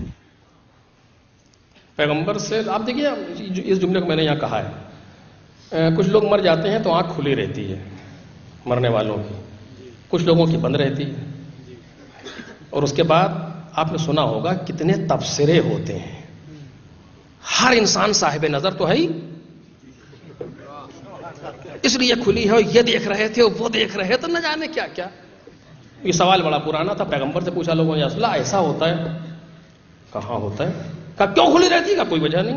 پیغمبر سے آپ دیکھیے، اس جملے کو میں نے یہاں کہا ہے، کچھ لوگ مر جاتے ہیں تو آنکھ کھلی رہتی ہے مرنے والوں کی، کچھ لوگوں کی بند رہتی ہے. اور اس کے بعد آپ نے سنا ہوگا کتنے تبصرے ہوتے ہیں. ہر انسان صاحب نظر تو ہے ہی، اس لیے کھلی ہے، یہ دیکھ رہے تھے وہ دیکھ رہے تو نہ جانے کیا کیا. یہ سوال بڑا پرانا تھا، پیغمبر سے پوچھا لوگوں نے، یا رسول اللہ ایسا ہوتا ہے؟ کہاں ہوتا ہے؟ کہا کیوں کھلی رہتی؟ کا کوئی وجہ نہیں.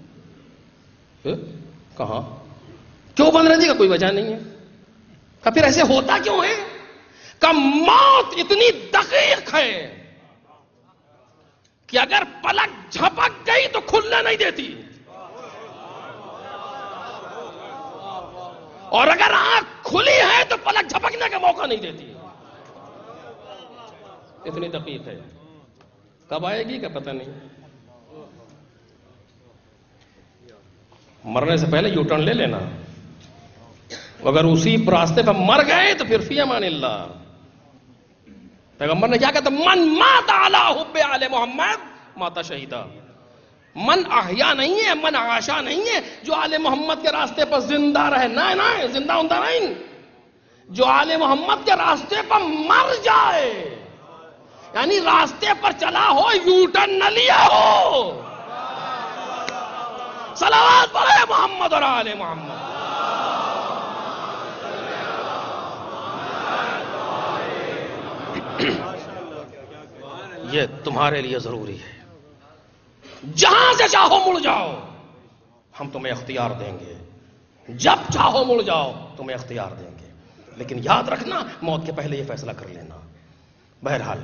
کہاں کیوں بند رہتی؟ کا کوئی وجہ نہیں ہے. کہ پھر ایسے ہوتا کیوں ہے؟ کہ موت اتنی دقیق ہے کہ اگر پلک جھپک گئی تو کھلنے نہیں دیتی، اور اگر آنکھ کھلی ہے تو پلک جھپکنے کا موقع نہیں دیتی. اتنی دقیق ہے. کب آئے گی کا پتہ نہیں. مرنے سے پہلے یو ٹرن لے لینا. اگر اسی راستے پہ مر گئے تو پھر فی امان اللہ. پیغمبر نے کیا کہا تھا؟ من مات علی حب آل محمد ماتا شہیدہ. من احیا نہیں ہے، من عاشا نہیں ہے جو آل محمد کے راستے پر زندہ رہے. نہ نہ زندہ ہوتا نہیں، جو آل محمد کے راستے پر مر جائے، یعنی راستے پر چلا ہو یو ٹرن نہ لیا ہو. صلوات پڑھے محمد اور آل محمد. یہ تمہارے لیے ضروری ہے. جہاں سے چاہو مڑ جاؤ ہم تمہیں اختیار دیں گے. جب چاہو مڑ جاؤ تمہیں اختیار دیں گے، لیکن یاد رکھنا موت کے پہلے یہ فیصلہ کر لینا. بہرحال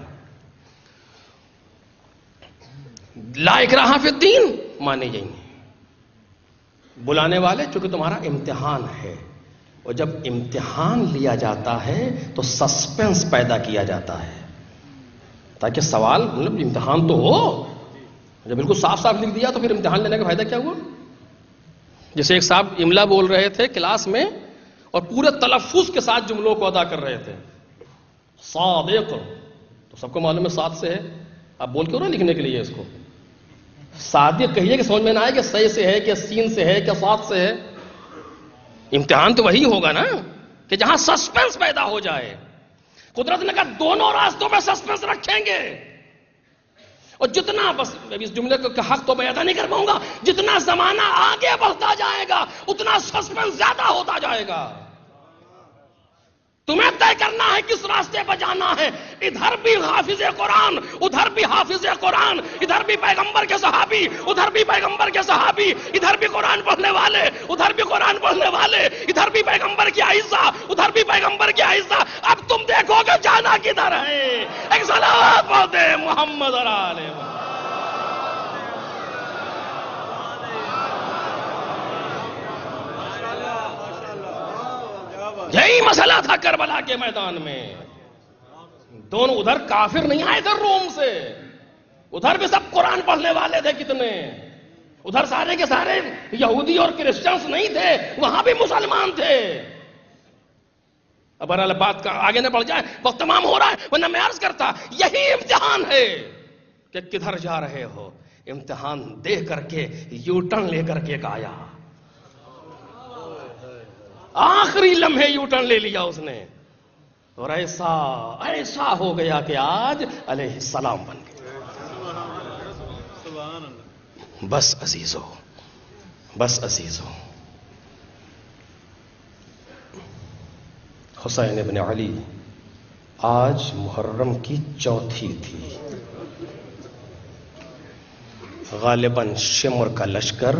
لا اکراہ فی الدین مانے جائیں گے. بلانے والے چونکہ تمہارا امتحان ہے، اور جب امتحان لیا جاتا ہے تو سسپینس پیدا کیا جاتا ہے تاکہ سوال مطلب امتحان تو ہو. جب بالکل صاف صاف لکھ دیا تو پھر امتحان لینے کا فائدہ کیا ہوا؟ جیسے ایک صاحب املا بول رہے تھے کلاس میں اور پورے تلفظ کے ساتھ جملوں کو ادا کر رہے تھے. صادق تو سب کو معلوم ہے سات سے ہے، آپ بول کیوں نہ لکھنے کے لیے اس کو صادق کہیے کہ سمجھ میں نہ آئے کہ صحیح سے ہے کہ سین سے ہے کہ سات سے ہے. امتحان تو وہی ہوگا نا کہ جہاں سسپینس پیدا ہو جائے. قدرت نے کہا دونوں راستوں میں سسپینس رکھیں گے. اور جتنا بس اس جملے کا حق تو میں ادا نہیں کر پاؤں گا، جتنا زمانہ آگے بڑھتا جائے گا اتنا سسپینس زیادہ ہوتا جائے گا. تمہیں طے کرنا ہے کس راستے پر جانا ہے. ادھر بھی حافظ قرآن، ادھر بھی حافظ قرآن، ادھر بھی پیغمبر کے صحابی، ادھر بھی پیغمبر کے صحابی، ادھر بھی قرآن پڑھنے والے، ادھر بھی قرآن پڑھنے والے، ادھر بھی پیغمبر کی اعزہ، ادھر بھی پیغمبر کی اعزہ. اب تم دیکھو کہ جانا کدھر ہے. ایک صلوات پڑھتے محمد اور آل محمد. یہی مسئلہ تھا کربلا کے میدان میں. دونوں ادھر کافر نہیں آئے تھے روم سے، ادھر بھی سب قرآن پڑھنے والے تھے کتنے. ادھر سارے کے سارے یہودی اور کرسچنس نہیں تھے، وہاں بھی مسلمان تھے. اب بہرحال بات کا آگے نہ بڑھ جائے، وقت تمام ہو رہا ہے، ورنہ میں عرض کرتا یہی امتحان ہے کہ کدھر جا رہے ہو. امتحان دے کر کے یو ٹرن لے کر کے ایک آیا، آخری لمحے یو ٹرن لے لیا اس نے، اور ایسا ایسا ہو گیا کہ آج علیہ السلام بن گیا. بس عزیزو، بس عزیزو، حسین ابن علی آج محرم کی چوتھی تھی. غالباً شمر کا لشکر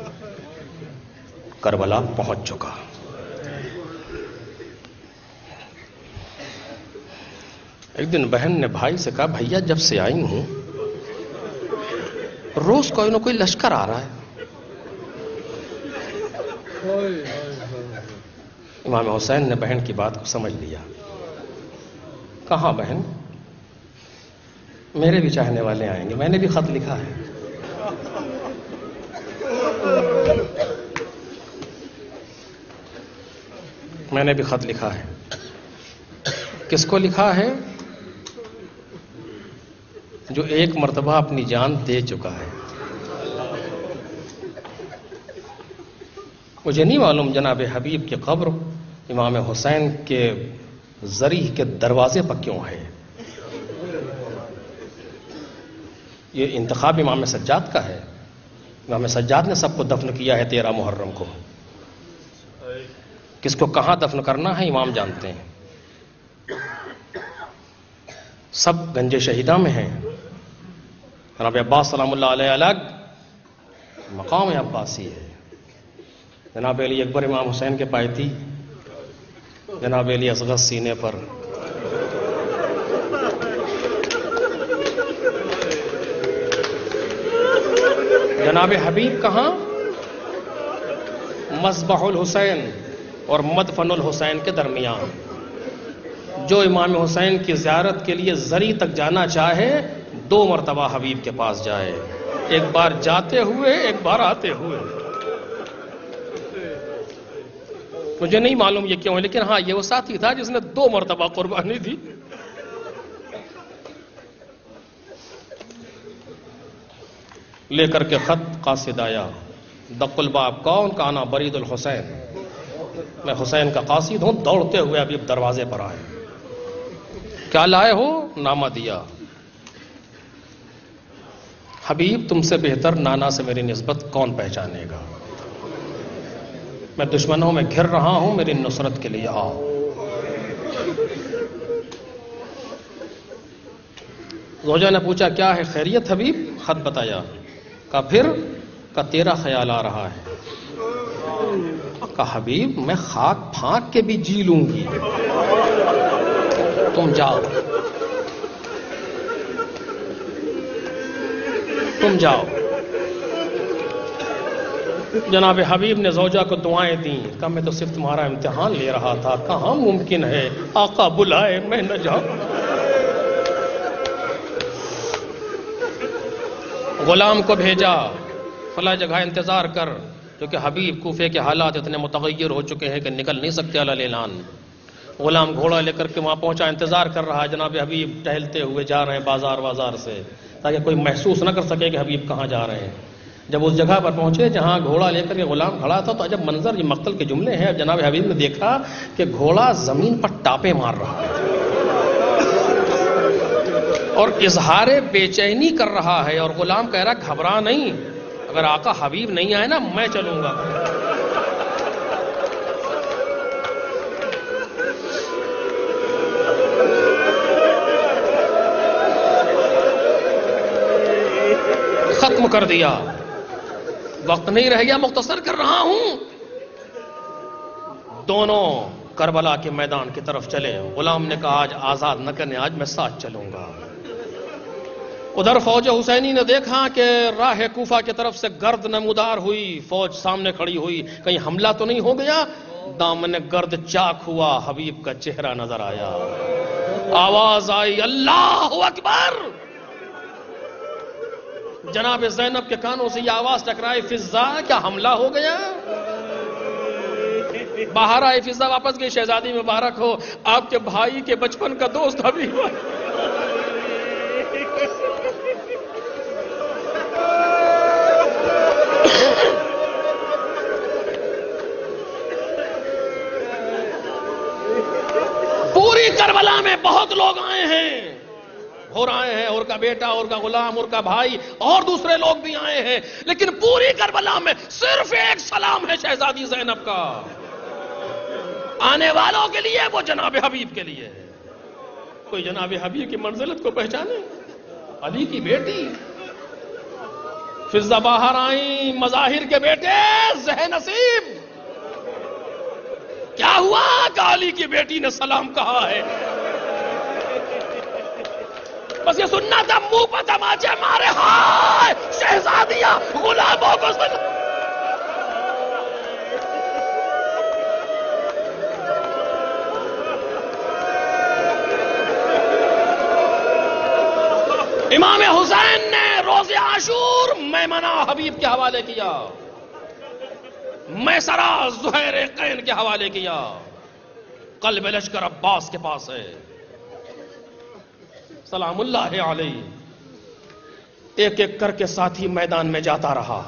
کربلا پہنچ چکا. ایک دن بہن نے بھائی سے کہا بھیا جب سے آئی ہوں روز کوئی نہ کوئی لشکر آ رہا ہے. امام حسین نے بہن کی بات کو سمجھ لیا. کہاں بہن، میرے بھی چاہنے والے آئیں گے، میں نے بھی خط لکھا ہے. میں نے بھی خط لکھا ہے. کس کو لکھا ہے؟ جو ایک مرتبہ اپنی جان دے چکا ہے. مجھے نہیں معلوم جناب حبیب کی قبر امام حسین کے ذریح کے دروازے پر کیوں ہے. یہ انتخاب امام سجاد کا ہے. امام سجاد نے سب کو دفن کیا ہے تیرہ محرم کو. کس کو کہاں دفن کرنا ہے امام جانتے ہیں. سب گنج شہیدہ میں ہیں. جناب عباس سلام اللہ علیہ الگ مقام عباسی ہے. جناب علی اکبر امام حسین کے پائتی، جناب علی اصغر سینے پر. جناب حبیب کہاں؟ مذبح الحسین اور مدفن الحسین کے درمیان. جو امام حسین کی زیارت کے لیے زری تک جانا چاہے دو مرتبہ حبیب کے پاس جائے، ایک بار جاتے ہوئے ایک بار آتے ہوئے. مجھے نہیں معلوم یہ کیوں ہے، لیکن ہاں یہ وہ ساتھی تھا جس نے دو مرتبہ قربانی دی. لے کر کے خط قاصد آیا. دق الباب کون؟ کانا برید الحسین، میں حسین کا قاصد ہوں. دوڑتے ہوئے ابھی دروازے پر آئے. کیا لائے ہو؟ نامہ دیا. حبیب تم سے بہتر نانا سے میری نسبت کون پہچانے گا. میں دشمنوں میں گھر رہا ہوں، میری نصرت کے لیے آؤ. زوجہ نے پوچھا کیا ہے خیریت حبیب؟ خط بتایا. کہا پھر؟ کہا تیرا خیال آ رہا ہے. کہا حبیب میں خاک پھانک کے بھی جی لوں گی، تم جاؤ تم جاؤ. جناب حبیب نے زوجہ کو دعائیں دیں. کہا میں تو صرف تمہارا امتحان لے رہا تھا، کہاں ممکن ہے آقا بلائے میں نہ جاؤں. غلام کو بھیجا، فلاں جگہ انتظار کر، کیونکہ حبیب کوفے کے حالات اتنے متغیر ہو چکے ہیں کہ نکل نہیں سکتے علی اعلان. غلام گھوڑا لے کر کے وہاں پہنچا، انتظار کر رہا ہے. جناب حبیب ٹہلتے ہوئے جا رہے ہیں بازار بازار سے، تاکہ کوئی محسوس نہ کر سکے کہ حبیب کہاں جا رہے ہیں. جب اس جگہ پر پہنچے جہاں گھوڑا لے کر کے غلام کھڑا تھا تو عجب منظر، یہ مقتل کے جملے ہیں، جناب حبیب نے دیکھا کہ گھوڑا زمین پر ٹاپے مار رہا ہے اور اظہار بے چینی کر رہا ہے، اور غلام کہہ رہا گھبرا نہیں، اگر آقا حبیب نہیں آئے نا میں چلوں گا۔ ختم کر دیا، وقت نہیں رہ گیا، مختصر کر رہا ہوں۔ دونوں کربلا کے میدان کی طرف چلے، غلام نے کہا آج آزاد نہ کرنے، آج میں ساتھ چلوں گا۔ ادھر فوج حسینی نے دیکھا کہ راہ کوفہ کی طرف سے گرد نمودار ہوئی، فوج سامنے کھڑی ہوئی، کہیں حملہ تو نہیں ہو گیا؟ دامن گرد چاک ہوا، حبیب کا چہرہ نظر آیا، آواز آئی اللہ اکبر۔ جناب زینب کے کانوں سے یہ آواز ٹکرائی، فضا کیا حملہ ہو گیا؟ باہر آئے، فضا واپس گئی، شہزادی مبارک ہو، آپ کے بھائی کے بچپن کا دوست حبیب۔ پوری کربلا میں بہت لوگ آئے ہیں، اور آئے ہیں، اور کا بیٹا، اور کا غلام، اور کا بھائی، اور دوسرے لوگ بھی آئے ہیں، لیکن پوری کربلا میں صرف ایک سلام ہے شہزادی زینب کا، آنے والوں کے لیے، وہ جناب حبیب کے لیے ہے۔ کوئی جناب حبیب کی منزلت کو پہچانے؟ علی کی بیٹی فضا باہر آئیں، مظاہر کے بیٹے زہ نصیب، کیا ہوا کہ علی کی بیٹی نے سلام کہا ہے؟ بس یہ سننا تھا، منہ پر تماچے مارے، ہائے شہزادیاں غلاموں کو سلام۔ امام حسین نے روز عاشور میمنہ حبیب کے حوالے کیا، میسرہ زہیر قین کے حوالے کیا، قلب لشکر عباس کے پاس ہے سلام اللہ علیہ۔ ایک ایک کر کے ساتھی میدان میں جاتا رہا،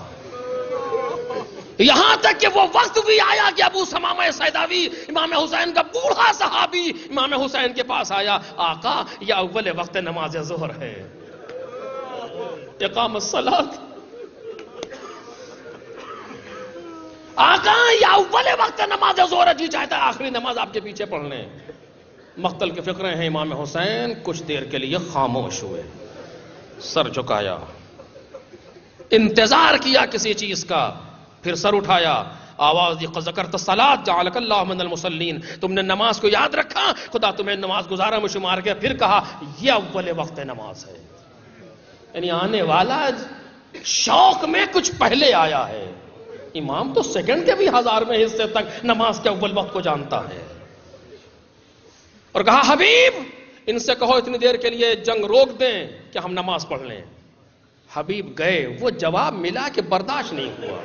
یہاں تک کہ وہ وقت بھی آیا کہ ابو ثمامہ سیداوی امام حسین کا بوڑھا صحابی امام حسین کے پاس آیا، آقا یہ اول وقت نماز ظہر ہے، اقام الصلاۃ، آقا یہ اول وقت نماز ظہر، جی چاہتا ہے آخری نماز آپ کے پیچھے پڑھ لیں۔ مقتل کے فقرے ہیں، امام حسین کچھ دیر کے لیے خاموش ہوئے، سر جھکایا، انتظار کیا کسی چیز کا، پھر سر اٹھایا، آواز دی قد ذکرت الصلاۃ جعلک اللہ من المصلین، تم نے نماز کو یاد رکھا، خدا تمہیں نماز گزارا میں شمار کیا، پھر کہا یہ اول وقت نماز ہے، یعنی آنے والا شوق میں کچھ پہلے آیا ہے۔ امام تو سیکنڈ کے بھی ہزار میں حصے تک نماز کے اول وقت کو جانتا ہے، اور کہا حبیب ان سے کہو اتنی دیر کے لیے جنگ روک دیں کہ ہم نماز پڑھ لیں۔ حبیب گئے، وہ جواب ملا کہ برداشت نہیں ہوا،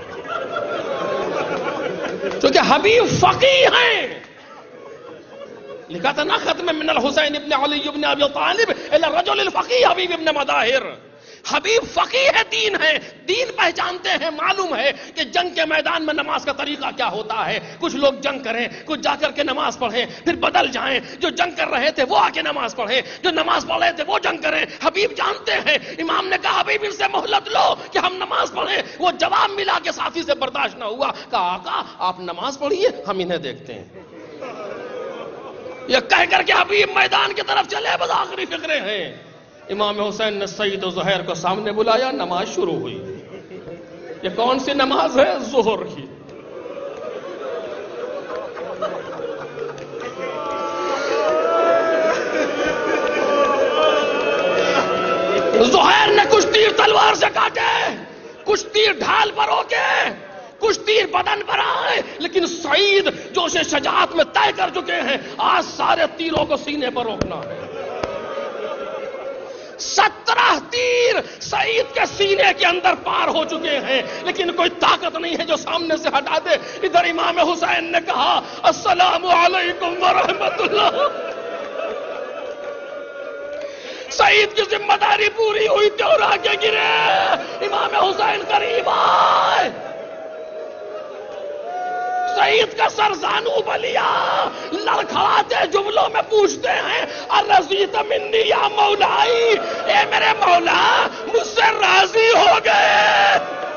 کیونکہ حبیب فقیہ ہیں، لکھا تھا نا ختم من الحسین ابن علی ابن ابی طالب الی الرجل الفقیہ حبیب ابن مظاہر، حبیب فقیہ دین ہے، دین پہچانتے ہیں، معلوم ہے کہ جنگ کے میدان میں نماز کا طریقہ کیا ہوتا ہے، کچھ لوگ جنگ کریں، کچھ جا کر کے نماز پڑھیں، پھر بدل جائیں، جو جنگ کر رہے تھے وہ آ کے نماز پڑھیں، جو نماز پڑھ رہے تھے وہ جنگ کریں، حبیب جانتے ہیں۔ امام نے کہا حبیب ان سے مہلت لو کہ ہم نماز پڑھیں، وہ جواب ملا کہ ساتھی سے برداشت نہ ہوا، کہا آقا آپ نماز پڑھیے ہم انہیں دیکھتے ہیں، یہ کہہ کر کے حبیب میدان کی طرف چلے، بس آخری فقرے ہیں۔ امام حسین نے سعید و زہیر کو سامنے بلایا، نماز شروع ہوئی، یہ کون سی نماز ہے؟ ظہر کی۔ زہیر نے کچھ تیر تلوار سے کاٹے، کچھ تیر ڈھال پر روکے، کچھ تیر بدن پر آئے، لیکن سعید جوش شجاعت میں طے کر چکے ہیں آج سارے تیروں کو سینے پر روکنا ہے۔ سترہ تیر سعید کے سینے کے اندر پار ہو چکے ہیں، لیکن کوئی طاقت نہیں ہے جو سامنے سے ہٹا دے۔ ادھر امام حسین نے کہا السلام علیکم ورحمت اللہ، شہید کی ذمہ داری پوری ہوئی تھی اور آگے گرے. امام حسین قریب آئے، شہید کا سر زانو بلیا، لڑکھڑاتے جملوں میں پوچھتے ہیں الرضیت منی یا مولائی، اے میرے مولا مجھ سے راضی ہو گئے.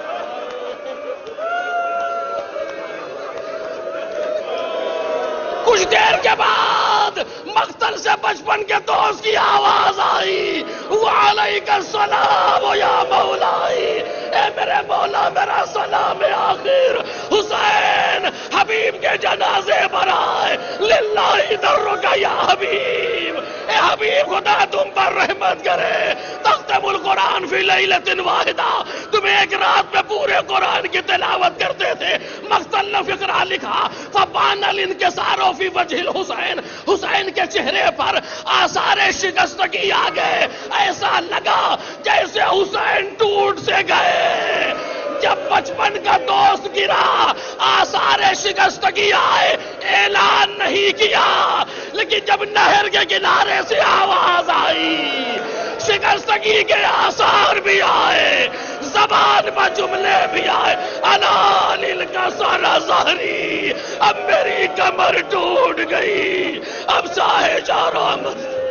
کچھ دیر کے بعد مقتل سے بچپن کے دوست کی آواز آئی، وعلیک السلام یا مولائی، اے میرے مولا میرا سلام آخر. حسین حبیب کے جنازے پر آئے، للہ درک یا حبیب، اے حبیب خدا تم پر رحمت کرے. تختم القرآن فی لیلۃ واحدہ، تم ایک رات میں پورے قرآن کی تلاوت کرتے تھے. مقتل نے فقرہ لکھا، فبان الانکسار فی وجہ الحسین، حسین کے چہرے پر آثار شکستگی آ گئے، ایسا لگا جیسے حسین ٹوٹ سے گئے. جب بچپن کا دوست گرا، آثار شکستگی آئے، اعلان نہیں کیا، لیکن جب نہر کے کنارے سے آواز آئی، شکستگی کے آثار بھی آئے، زبان پر جملے بھی آئے، انا للکسر ظہری، اب میری کمر ٹوٹ گئی، اب ساہے جا رحمت